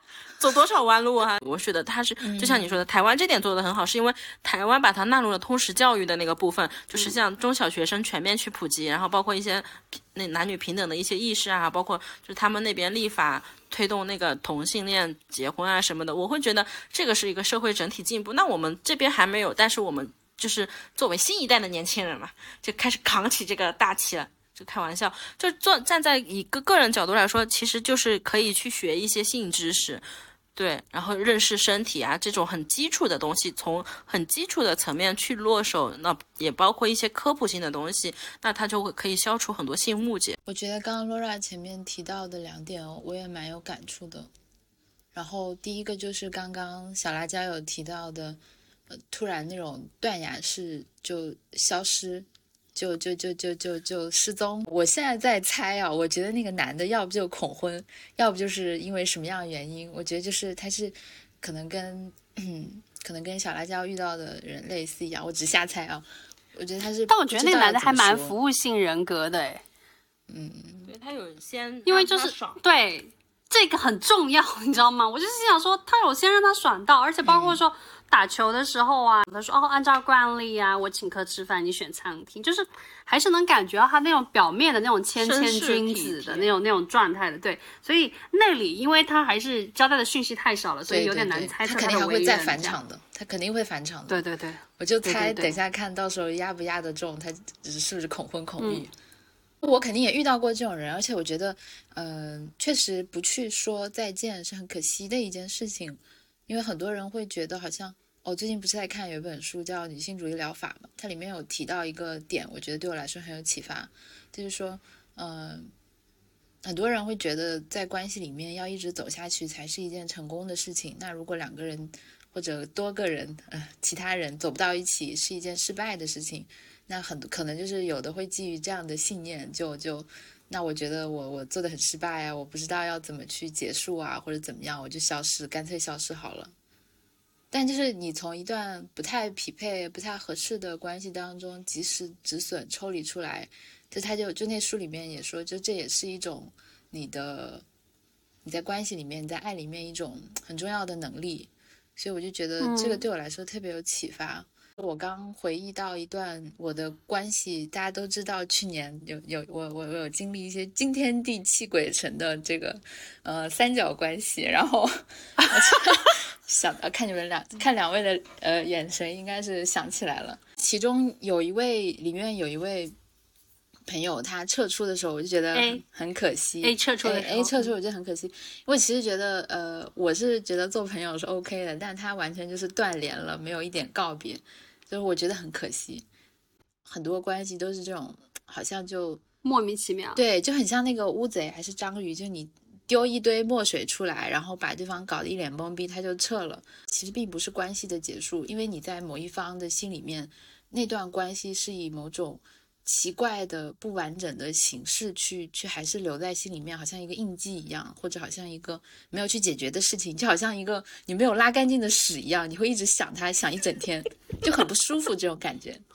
走多少弯路啊。我觉得它是就像你说的，台湾这点做得很好，是因为台湾把它纳入了通识教育的那个部分，就是像中小学生全面去普及，然后包括一些那男女平等的一些意识啊，包括就是他们那边立法推动那个同性恋结婚啊什么的，我会觉得这个是一个社会整体进步。那我们这边还没有，但是我们就是作为新一代的年轻人嘛，就开始扛起这个大旗了。就开玩笑，就站在一个个人角度来说，其实就是可以去学一些性知识，对，然后认识身体啊这种很基础的东西，从很基础的层面去落手，那也包括一些科普性的东西，那它就会可以消除很多性误解。 我觉得刚刚 Laura 前面提到的2点我也蛮有感触的。然后第一个就是刚刚小辣椒有提到的，突然那种断崖式就消失。就失踪。我现在在猜啊，我觉得那个男的要不就恐婚，要不就是因为什么样的原因。我觉得就是他是可能跟小辣椒遇到的人类似一样，我只瞎猜啊。我觉得他是， 但我觉得那个男的还蛮服务性人格的哎。 对，他有先， 因为就是对这个很重要，你知道吗？我就是想说，他有先让他爽到，而且包括说。打球的时候啊，他说按照惯例啊，我请客吃饭，你选餐厅，就是还是能感觉到他那种表面的那种谦君子的那种状态的，对。所以那里因为他还是交代的讯息太少了，所以有点难猜测他肯定还会再返场的，他肯定会返场的。 对， 我就猜等一下看到时候压不压得中，他是不是恐婚恐育。我肯定也遇到过这种人，而且我觉得确实不去说再见是很可惜的一件事情，因为很多人会觉得好像最近不是在看有一本书叫《女性主义疗法》嘛，它里面有提到一个点，我觉得对我来说很有启发，就是说，很多人会觉得在关系里面要一直走下去才是一件成功的事情。那如果2个人或者多个人，其他人走不到一起是一件失败的事情，那很可能就是有的会基于这样的信念，那我觉得我做的很失败啊，我不知道要怎么去结束啊，或者怎么样，我就消失，干脆消失好了。但就是你从一段不太匹配、不太合适的关系当中及时止损抽离出来，他就那书里面也说，就这也是一种你在关系里面、你在爱里面一种很重要的能力，所以我就觉得这个对我来说特别有启发。我刚回忆到一段我的关系，大家都知道去年我有经历一些惊天地泣鬼神的这个三角关系，然后想到看两位的眼神，应该是想起来了。其中里面有一位朋友，他撤出的时候，我就觉得很可惜。 A 撤出的时候， A 撤出我觉得很可惜，因为其实觉得我是觉得做朋友是 OK 的，但他完全就是断联了，没有一点告别，就是我觉得很可惜。很多关系都是这种，好像就莫名其妙。 对，就很像那个乌贼还是章鱼，就你丢一堆墨水出来，然后把对方搞得一脸懵逼，他就撤了。其实并不是关系的结束，因为你在某一方的心里面，那段关系是以某种奇怪的不完整的形式去还是留在心里面，好像一个印记一样，或者好像一个没有去解决的事情，就好像一个你没有拉干净的屎一样，你会一直想它，想一整天，就很不舒服这种感觉。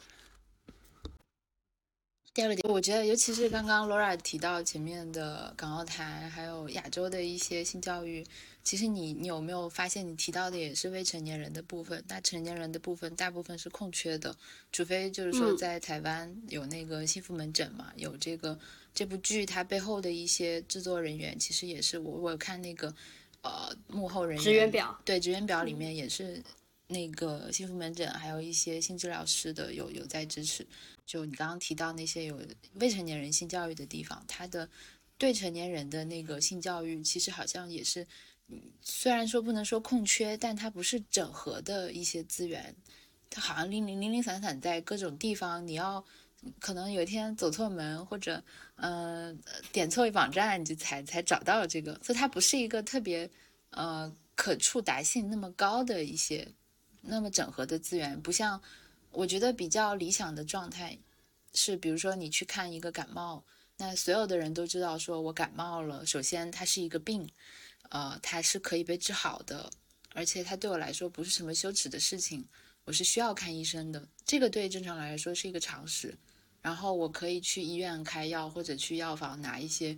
第二个点，我觉得尤其是刚刚 Laura 提到前面的港澳台还有亚洲的一些性教育，其实你有没有发现你提到的也是未成年人的部分，那成年人的部分大部分是空缺的，除非就是说在台湾有那个幸福门诊嘛，有这部剧它背后的一些制作人员，其实也是我有看那个幕后人员职员表， 对，职员表里面也是那个幸福门诊还有一些性治疗师的有在支持。就你刚刚提到那些有未成年人性教育的地方，它的对成年人的那个性教育其实好像也是虽然说不能说空缺，但它不是整合的一些资源，它好像零散散在各种地方，你要可能有一天走错门或者点错网站，你就才找到这个，所以它不是一个特别可触达性那么高的一些那么整合的资源，不像我觉得比较理想的状态是，比如说你去看一个感冒，那所有的人都知道说我感冒了，首先它是一个病，它是可以被治好的，而且它对我来说不是什么羞耻的事情，我是需要看医生的，这个对正常来说是一个常识。然后我可以去医院开药，或者去药房拿一些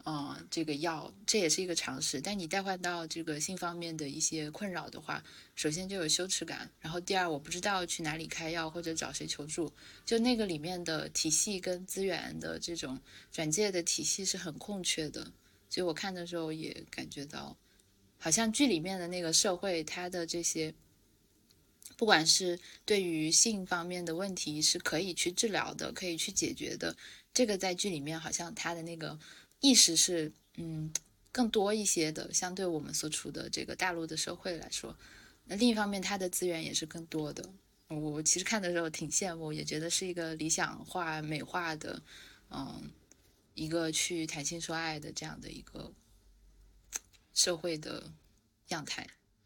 这个药，这也是一个常识。但你代换到这个性方面的一些困扰的话，首先就有羞耻感，然后第二我不知道去哪里开药或者找谁求助，就那个里面的体系跟资源的这种转介的体系是很空缺的。所以我看的时候也感觉到，好像剧里面的那个社会，它的这些不管是对于性方面的问题是可以去治疗的，可以去解决的，这个在剧里面好像它的那个意识是更多一些的，相对我们所处的这个大陆的社会来说。那另一方面它的资源也是更多的。我其实看的时候挺羡慕，也觉得是一个理想化美化的一个去谈性说爱的这样的一个社会的样态。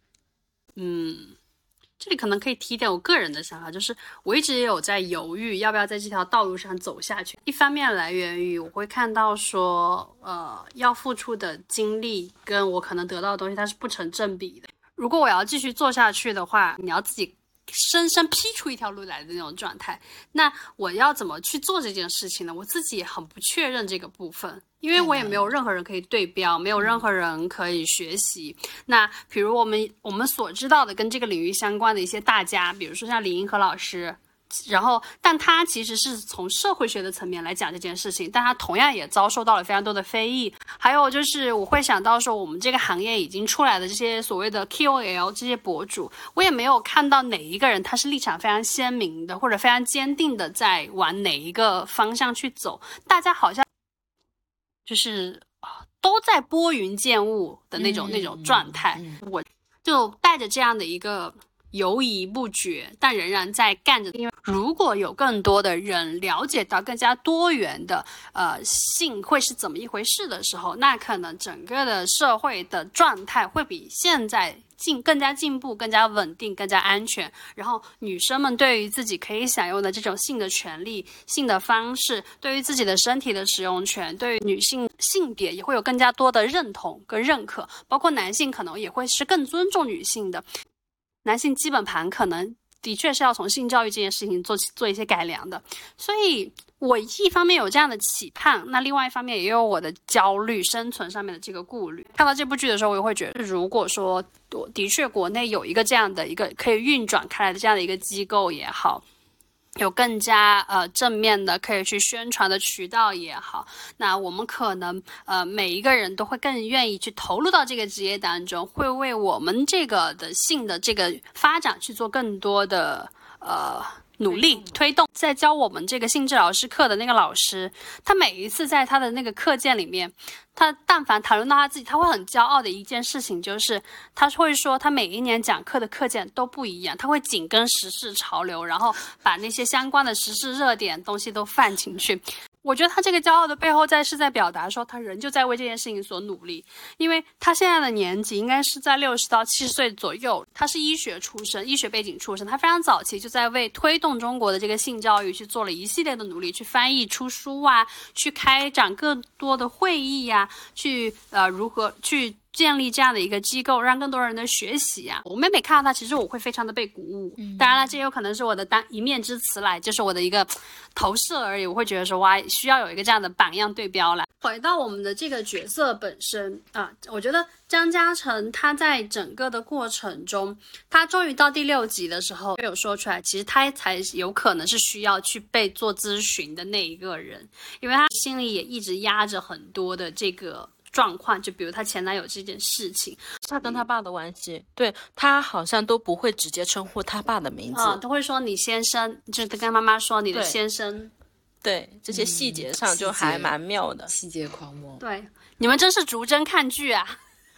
这里可能可以提点我个人的想法，就是我一直也有在犹豫要不要在这条道路上走下去。一方面来源于我会看到说要付出的精力跟我可能得到的东西它是不成正比的。如果我要继续做下去的话，你要自己深深劈出一条路来的那种状态，那我要怎么去做这件事情呢？我自己也很不确认这个部分，因为我也没有任何人可以对标，没有任何人可以学习。那比如我们所知道的跟这个领域相关的一些大家，比如说像李银河老师，然后但他其实是从社会学的层面来讲这件事情，但他同样也遭受到了非常多的非议。还有就是我会想到说，我们这个行业已经出来的这些所谓的 KOL 这些博主，我也没有看到哪一个人他是立场非常鲜明的或者非常坚定的在往哪一个方向去走，大家好像就是都在拨云见雾的那种状态。我就带着这样的一个犹疑不决，但仍然在干着。因为如果有更多的人了解到更加多元的性会是怎么一回事的时候，那可能整个的社会的状态会比现在更加进步，更加稳定，更加安全。然后女生们对于自己可以享用的这种性的权利、性的方式，对于自己的身体的使用权，对于女性性别也会有更加多的认同跟认可，包括男性可能也会是更尊重女性的。男性基本盘可能的确是要从性教育这件事情做一些改良的，所以我一方面有这样的期盼，那另外一方面也有我的焦虑，生存上面的这个顾虑。看到这部剧的时候，我也会觉得，如果说的确国内有一个这样的一个可以运转开来的这样的一个机构也好，有更加正面的可以去宣传的渠道也好，那我们可能每一个人都会更愿意去投入到这个职业当中，会为我们这个的性的这个发展去做更多的努力推动。在教我们这个性治疗师课的那个老师，他每一次在他的那个课件里面，他但凡谈论到他自己，他会很骄傲的一件事情就是他会说他每一年讲课的课件都不一样，他会紧跟时事潮流，然后把那些相关的时事热点东西都放进去。我觉得他这个骄傲的背后是在表达说他仍旧在为这件事情所努力，因为他现在的年纪应该是在60到70岁左右，他是医学出身，医学背景出身，他非常早期就在为推动中国的这个性教育去做了一系列的努力，去翻译出书啊，去开展更多的会议啊，去如何去建立这样的一个机构，让更多人的学习啊。我每看到他，其实我会非常的被鼓舞。当然了，这有可能是我的一面之词来，就是我的一个投射而已。我会觉得说，哇，需要有一个这样的榜样对标来。回到我们的这个角色本身我觉得张嘉诚他在整个的过程中，他终于到第6集的时候有说出来，其实他才有可能是需要去被做咨询的那一个人，因为他心里也一直压着很多的这个状况，就比如她前男友这件事情， 他跟他爸的关系，对，他好像都不会直接称呼他爸的名字， 都会说你先生，就是跟妈妈说你的先生。 对，这些细节上就还蛮妙的， 细节狂魔。 对，你们真是逐帧看剧啊。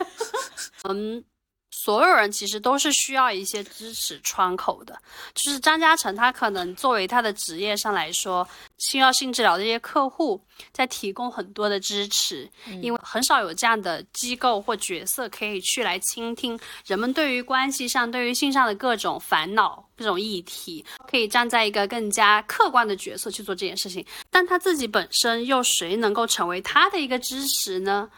所有人其实都是需要一些支持窗口的，就是张嘉诚他可能作为他的职业上来说，需要性治疗的这些客户在提供很多的支持，因为很少有这样的机构或角色可以去来倾听人们对于关系上、对于性上的各种烦恼、各种议题，可以站在一个更加客观的角色去做这件事情。但他自己本身又谁能够成为他的一个支持呢？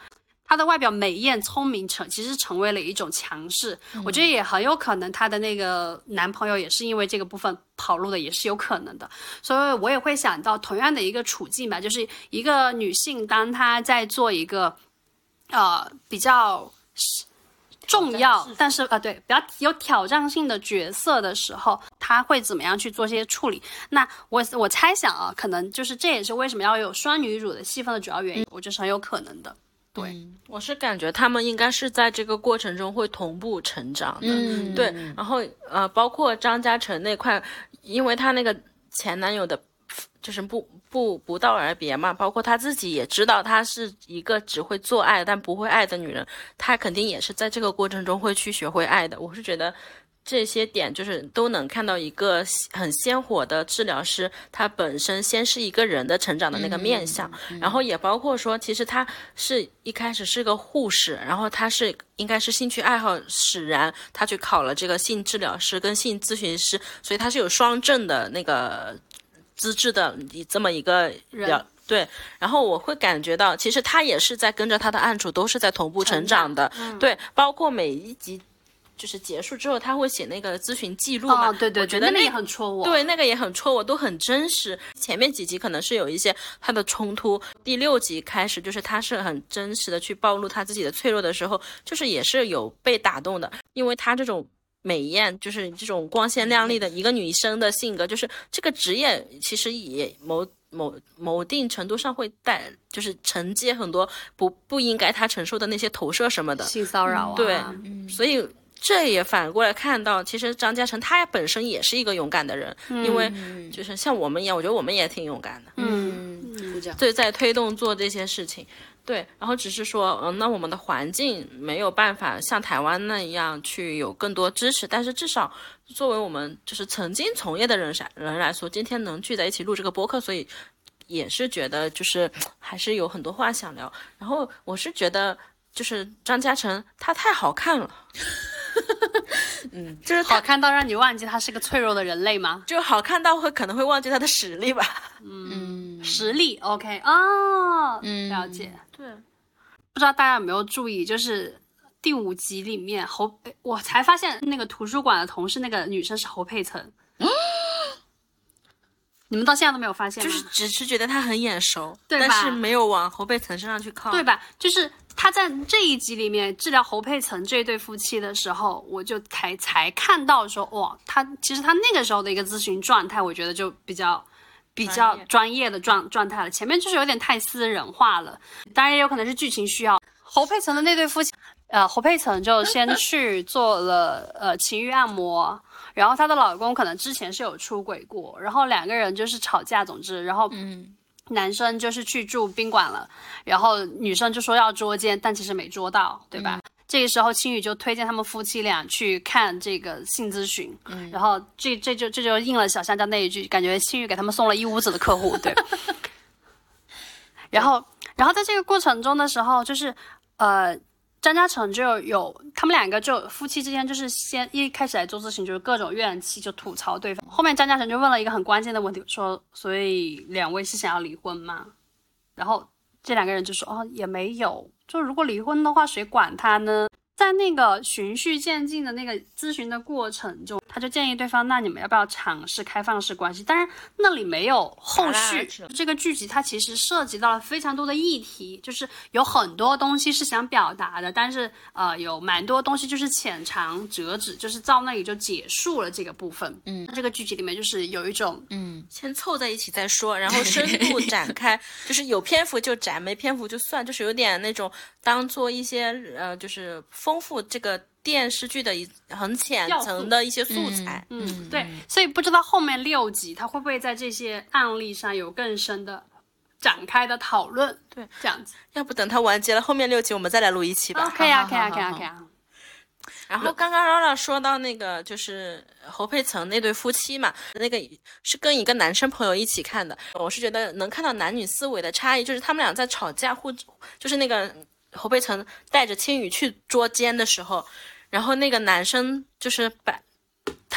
她的外表美艳聪明其实成为了一种强势，我觉得也很有可能她的那个男朋友也是因为这个部分跑路的，也是有可能的。所以我也会想到同样的一个处境吧，就是一个女性当她在做一个比较重要但是对比较有挑战性的角色的时候，他会怎么样去做这些处理。那我猜想可能就是这也是为什么要有双女主的戏份的主要原因，我觉得是很有可能的。对， 我是感觉他们应该是在这个过程中会同步成长的。对，然后包括张嘉诚那块，因为他那个前男友的就是不道而别嘛，包括他自己也知道她是一个只会做爱但不会爱的女人，她肯定也是在这个过程中会去学会爱的。我是觉得这些点就是都能看到一个很鲜活的治疗师，他本身先是一个人的成长的那个面相，然后也包括说其实他是一开始是个护士，然后他是应该是兴趣爱好使然，他去考了这个性治疗师跟性咨询师，所以他是有双证的那个资质的这么一个人。对，然后我会感觉到其实他也是在跟着他的案主都是在同步成长的。对，包括每一集就是结束之后他会写那个咨询记录嘛。 对，我觉得那个也很戳我。 对，那个也很戳我，都很真实。前面几集可能是有一些他的冲突，第6集开始就是他是很真实的去暴露他自己的脆弱的时候，就是也是有被打动的。因为他这种美艳，就是这种光鲜亮丽的一个女生的性格，就是这个职业其实也某定程度上会就是承接很多不应该她承受的那些投射什么的， 性骚扰对，所以这也反过来看到，其实张嘉诚他本身也是一个勇敢的人，因为就是像我们一样，我觉得我们也挺勇敢的。对，在推动做这些事情。对，然后只是说，那我们的环境没有办法像台湾那样去有更多支持，但是至少作为我们就是曾经从业的人来说，今天能聚在一起录这个播客，所以也是觉得就是还是有很多话想聊。然后我是觉得就是张嘉诚他太好看了。 就是好看到让你忘记他是个脆弱的人类吗？ 就好看到可能会忘记他的实力吧。 实力 OK 了解。对，不知道大家有没有注意，就是第5集里面我才发现那个图书馆的同事那个女生是侯佩岑。你们到现在都没有发现吗？ 就是只是觉得她很眼熟， 对吧？ 但是没有往侯佩岑身上去靠， 对吧？就是他在这一集里面治疗侯佩岑这对夫妻的时候，我就才看到说，哇，其实他那个时候的一个咨询状态，我觉得就比较专业的状态了。前面就是有点太私人化了，当然也有可能是剧情需要。侯佩岑的那对夫妻，侯佩岑就先去做了情欲按摩。然后她的老公可能之前是有出轨过，然后2个人就是吵架，总之，然后男生就是去住宾馆了，然后女生就说要捉奸，但其实没捉到，对吧？这个时候青宇就推荐他们夫妻俩去看这个性咨询，然后这就应了小香蕉那一句，感觉青宇给他们送了一屋子的客户，对。然后在这个过程中的时候，就是张嘉诚就有他们2个就夫妻之间就是先一开始来做咨询，就是各种怨气就吐槽对方。后面张嘉诚就问了一个很关键的问题，说所以2位是想要离婚吗？然后这2个人就说也没有，就如果离婚的话谁管他呢？在那个循序渐进的那个咨询的过程中，他就建议对方，那你们要不要尝试开放式关系？当然那里没有后续。这个剧集它其实涉及到了非常多的议题，就是有很多东西是想表达的，但是有蛮多东西就是浅尝辄止，就是到那里就结束了这个部分。这个剧集里面就是有一种先凑在一起再说，然后深度展开，就是有篇幅就展，没篇幅就算，就是有点那种当做一些就是丰富这个电视剧的很浅层的一些素材。 对，所以不知道后面6集他会不会在这些案例上有更深的展开的讨论。对，这样子。 要不等他完结了后面6集我们再来录一期吧。 可以啊。 然后刚刚Rara说到那个就是侯佩岑那对夫妻嘛，那个是跟一个男生朋友一起看的，我是觉得能看到男女思维的差异，就是他们俩在吵架就是那个侯佩岑带着青宇去捉奸的时候，然后那个男生就是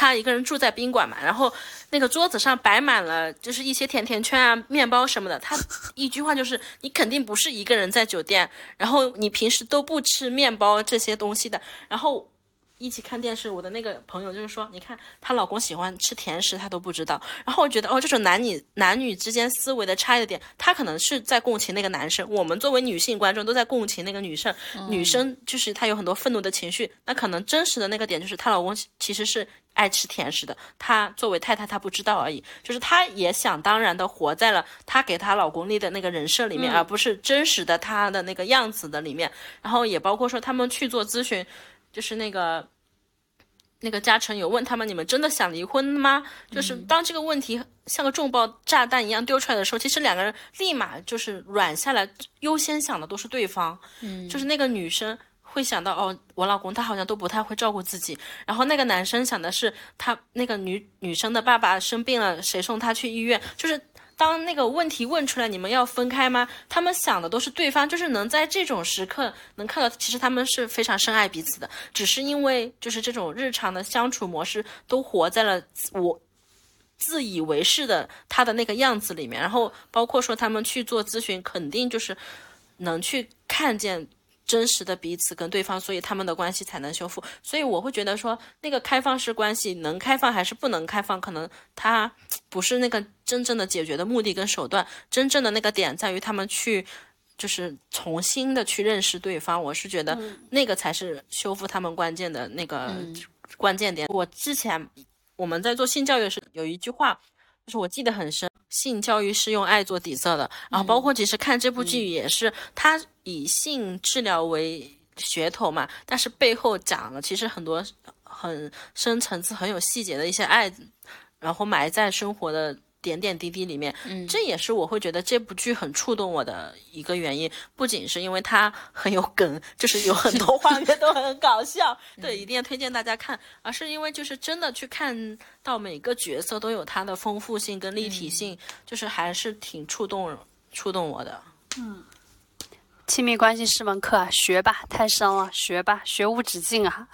他一个人住在宾馆嘛，然后那个桌子上摆满了就是一些甜甜圈啊、面包什么的。他一句话就是你肯定不是一个人在酒店，然后你平时都不吃面包这些东西的。然后一起看电视，我的那个朋友就是说，你看她老公喜欢吃甜食，她都不知道。然后我觉得这种男女之间思维的差异的点，她可能是在共情那个男生，我们作为女性观众都在共情那个女生。女生就是她有很多愤怒的情绪，那可能真实的那个点就是她老公其实是爱吃甜食的，她作为太太她不知道而已，就是她也想当然的活在了她给她老公立的那个人设里面，而不是真实的她的那个样子的里面。然后也包括说他们去做咨询，就是那个嘉诚有问他们，你们真的想离婚吗？就是当这个问题像个重磅炸弹一样丢出来的时候，其实两个人立马就是软下来，优先想的都是对方。就是那个女生会想到我老公他好像都不太会照顾自己，然后那个男生想的是他那个女生的爸爸生病了，谁送他去医院？就是当那个问题问出来，你们要分开吗？他们想的都是对方，就是能在这种时刻能看到，其实他们是非常深爱彼此的，只是因为就是这种日常的相处模式都活在了我自以为是的他的那个样子里面。然后包括说他们去做咨询，肯定就是能去看见真实的彼此跟对方，所以他们的关系才能修复。所以我会觉得说那个开放式关系能开放还是不能开放，可能它不是那个真正的解决的目的跟手段，真正的那个点在于他们去就是重新的去认识对方。我是觉得那个才是修复他们关键的那个关键点。我之前我们在做性教育时有一句话，就是我记得很深，性教育是用爱做底色的。然后包括其实看这部剧也是，它以性治疗为噱头嘛，但是背后讲了其实很多很深层次很有细节的一些爱，然后埋在生活的点点滴滴里面。这也是我会觉得这部剧很触动我的一个原因，不仅是因为它很有梗，就是有很多画面都很搞笑对，一定要推荐大家看，而是因为就是真的去看到每个角色都有它的丰富性跟立体性，就是还是挺触动我的。 亲密关系是门课啊，学吧，太深了，学吧，学无止境啊。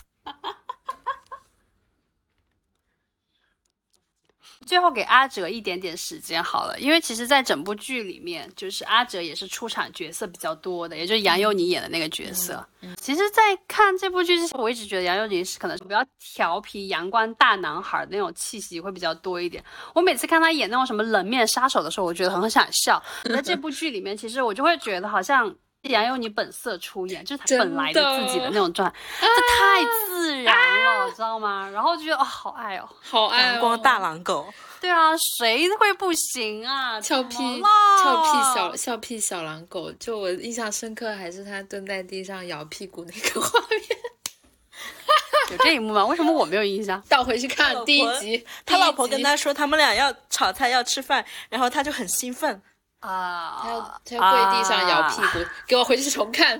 最后给阿哲一点点时间好了，因为其实在整部剧里面，就是阿哲也是出场角色比较多的，也就是杨佑宁演的那个角色。其实在看这部剧之前，我一直觉得杨佑宁是可能比较调皮阳光大男孩的那种气息会比较多一点。我每次看他演那种什么冷面杀手的时候，我觉得很想笑。在这部剧里面，其实我就会觉得好像杨佑宁本色出演，就是他本来的自己的那种状态，这太自然了，知道吗？然后就觉得好爱哦， 好爱阳光大狼狗。 对啊，谁会不行啊？ 俏皮小狼狗，就我印象深刻还是他蹲在地上摇屁股那个画面。 有这一幕吗？为什么我没有印象？ 倒回去看第一集， 他老婆跟他说他们俩要炒菜要吃饭，然后他就很兴奋他要跪地上摇屁股，给我回去重看。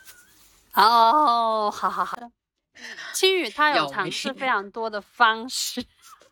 好。青宇他有尝试非常多的方式。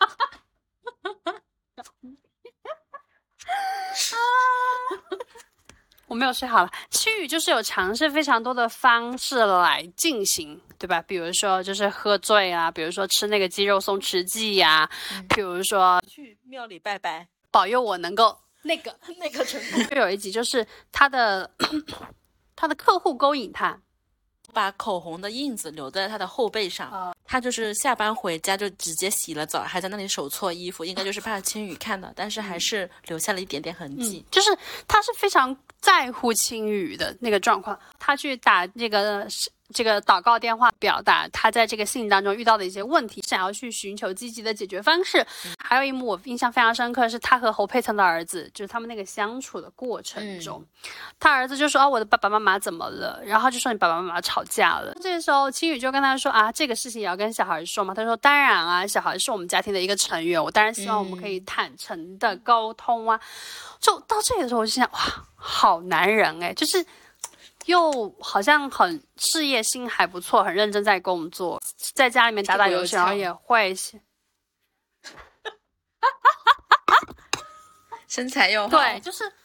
我没有睡好了。青宇就是有尝试非常多的方式来进行，对吧？比如说就是喝醉啊，比如说吃那个鸡肉松弛剂呀，比如说去庙里拜拜， 保佑我能够那个程度。就有一集就是他的客户勾引他， 把口红的印子留在他的后背上。他就是下班回家就直接洗了澡，还在那里手搓衣服，应该就是怕青宇看到，但是还是留下了一点点痕迹。 就是他是非常在乎青宇的那个状况，他去打这个祷告电话，表达他在这个性当中遇到的一些问题，想要去寻求积极的解决方式。还有一幕我印象非常深刻，是他和侯佩岑的儿子，就是他们那个相处的过程中，他儿子就说我的爸爸妈妈怎么了，然后就说你爸爸妈妈吵架了。这个时候青宇就跟他说这个事情也要跟小孩说嘛。他说当然啊，小孩是我们家庭的一个成员，我当然希望我们可以坦诚的沟通啊。就到这里的时候我就想好男人就是又好像很事业心还不错，很认真在工作，在家里面打打游戏，然后也会身材又好。 对，就是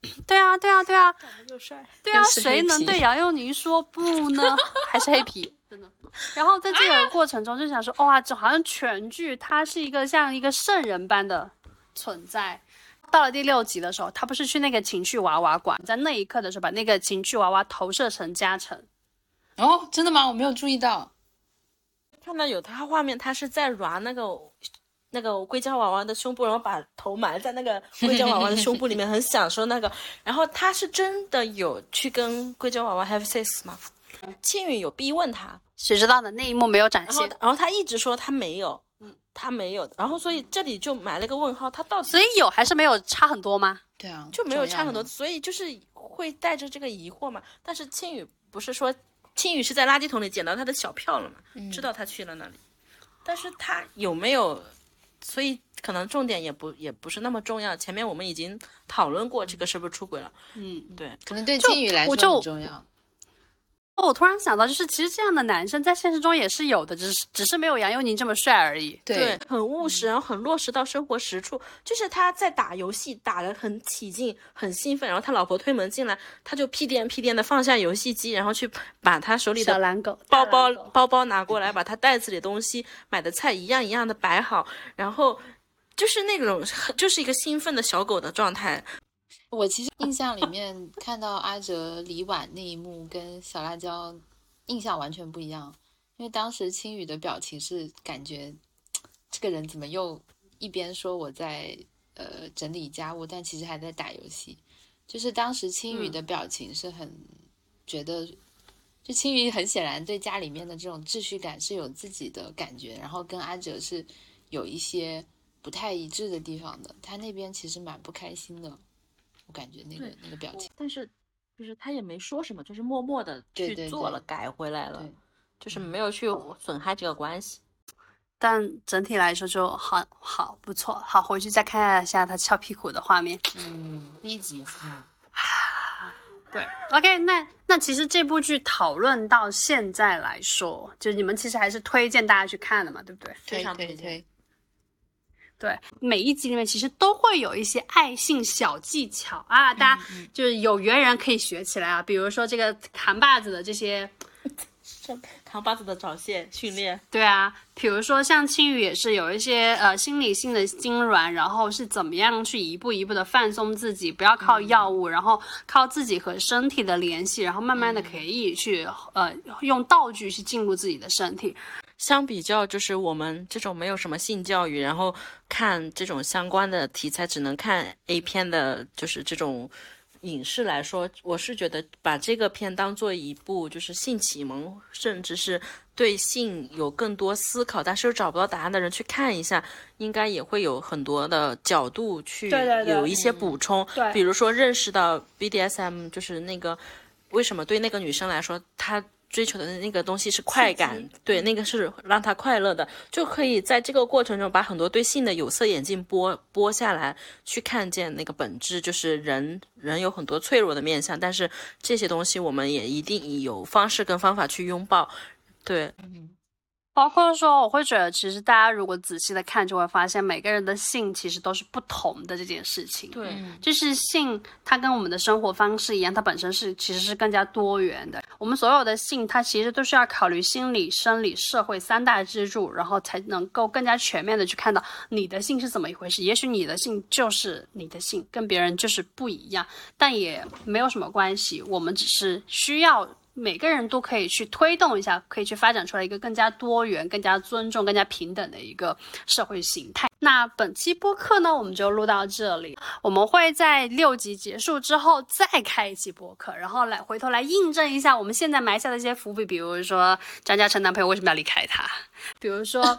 对啊， 长得又帅， 对啊，谁能对杨佑宁说不呢？还是黑皮，真的。然后在这个过程中就想说，哇，这好像全剧他是一个像一个圣人般的存在。到了第6集的时候，他不是去那个情趣娃娃馆，在那一刻的时候把那个情趣娃娃投射成嘉诚。 哦，真的吗？我没有注意到。 看到有他画面，他是在抓那个硅胶娃娃的胸部，然后把头埋在那个硅胶娃娃的胸部里面，很享受那个。然后他是真的有去跟硅胶娃娃 have sex 吗？庆宇有逼问他， 谁知道呢？那一幕没有展现。 然后他一直说他没有，他没有。然后所以这里就埋了个问号，他到底所以有还是没有差很多吗？ 对啊， 就没有差很多，所以就是会带着这个疑惑嘛。但是庆宇不是说庆宇是在垃圾桶里捡到他的小票了嘛，知道他去了那里，但是他有没有？所以可能重点也不是那么重要。前面我们已经讨论过这个是不是出轨了，对， 可能对金宇来说很重要。 我突然想到，就是其实这样的男生在现实中也是有的，只是没有杨佑宁这么帅而已。 对，很务实，然后很落实到生活实处。就是他在打游戏打得很起劲，很兴奋，然后他老婆推门进来，他就屁颠的放下游戏机，然后去把他手里的小蓝狗包包拿过来，把他袋子里的东西买的菜一样的摆好，然后就是那种就是一个兴奋的小狗的状态。 我其实印象里面看到阿哲李婉那一幕跟小辣椒印象完全不一样，因为当时青宇的表情是感觉这个人怎么又一边说我在整理家务，但其实还在打游戏。就是当时青宇的表情是很觉得，就青宇很显然对家里面的这种秩序感是有自己的感觉，然后跟阿哲是有一些不太一致的地方的，他那边其实蛮不开心的。我感觉那个表情， 但是就是他也没说什么，就是默默的去做了，改回来了，就是没有去损害这个关系。 但整体来说就好不错。好，回去再看一下他翘屁股的画面。 第一集。 对 ，OK， 那其实这部剧讨论到现在来说，就是你们其实还是推荐大家去看的嘛，对不对？ 非常推荐。 对，每一集里面其实都会有一些爱性小技巧啊，大家就是有缘人可以学起来啊。比如说这个扛把子的这些， 扛把子的早泄训练。 对啊，比如说像青宇也是有一些心理性的痉挛，然后是怎么样去一步一步的放松自己，不要靠药物，然后靠自己和身体的联系，然后慢慢的可以去用道具去进入自己的身体。 相比较就是我们这种没有什么性教育，然后看这种相关的题材只能看 A 片的，就是这种影视来说，我是觉得把这个片当做一部就是性启蒙，甚至是对性有更多思考但是又找不到答案的人去看一下，应该也会有很多的角度去有一些补充。比如说认识到 BDSM 就是那个为什么对那个女生来说她追求的那个东西是快感，对，那个是让他快乐的，就可以在这个过程中把很多对性的有色眼镜剥下来，去看见那个本质，就是人有很多脆弱的面向，但是这些东西我们也一定有方式跟方法去拥抱。对， 包括说我会觉得其实大家如果仔细的看就会发现每个人的性其实都是不同的这件事情。 对， 就是性它跟我们的生活方式一样，它本身其实是更加多元的。我们所有的性它其实都是要考虑心理、生理、社会3大支柱，然后才能够更加全面的去看到你的性是怎么一回事。也许你的性就是你的性，跟别人就是不一样，但也没有什么关系，我们只是需要每个人都可以去推动一下，可以去发展出来一个更加多元、更加尊重、更加平等的一个社会形态。那本期播客呢，我们就录到这里。我们会在6集结束之后再开一期播客，然后回头来印证一下我们现在埋下的一些伏笔，比如说张嘉诚男朋友为什么要离开他，比如说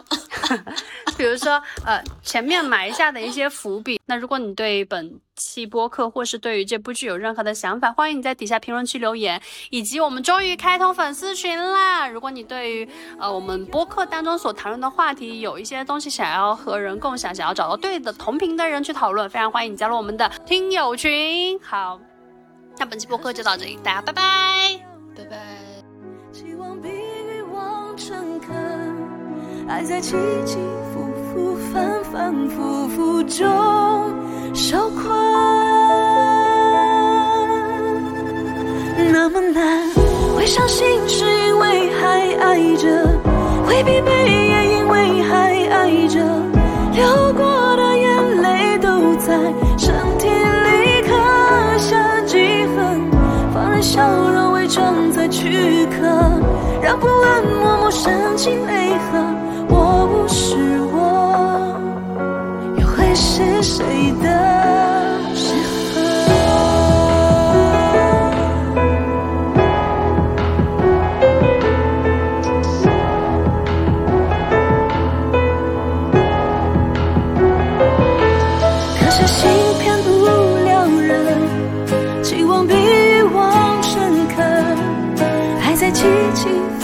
前面埋下的一些伏笔。那如果你对本期播客或是对于这部剧有任何的想法，欢迎你在底下评论区留言。以及我们终于开通粉丝群啦！如果你对于我们播客当中所谈论的话题有一些东西想要和人共享，想要找到对的同频的人去讨论，非常欢迎你加入我们的听友群。好，那本期播客就到这里，大家拜拜， 拜拜。 希望比欲望诚恳，爱在起起伏伏、反反复复中受困。 那么难，会伤心是因为还爱着，会疲惫也因为还爱着，流过的眼泪都在身体里刻下记恨，放任笑容伪装在躯壳，让不安默默渗进泪河。我不是我，又会是谁的适合？可是心骗不了人，期望比欲望深刻，还在起起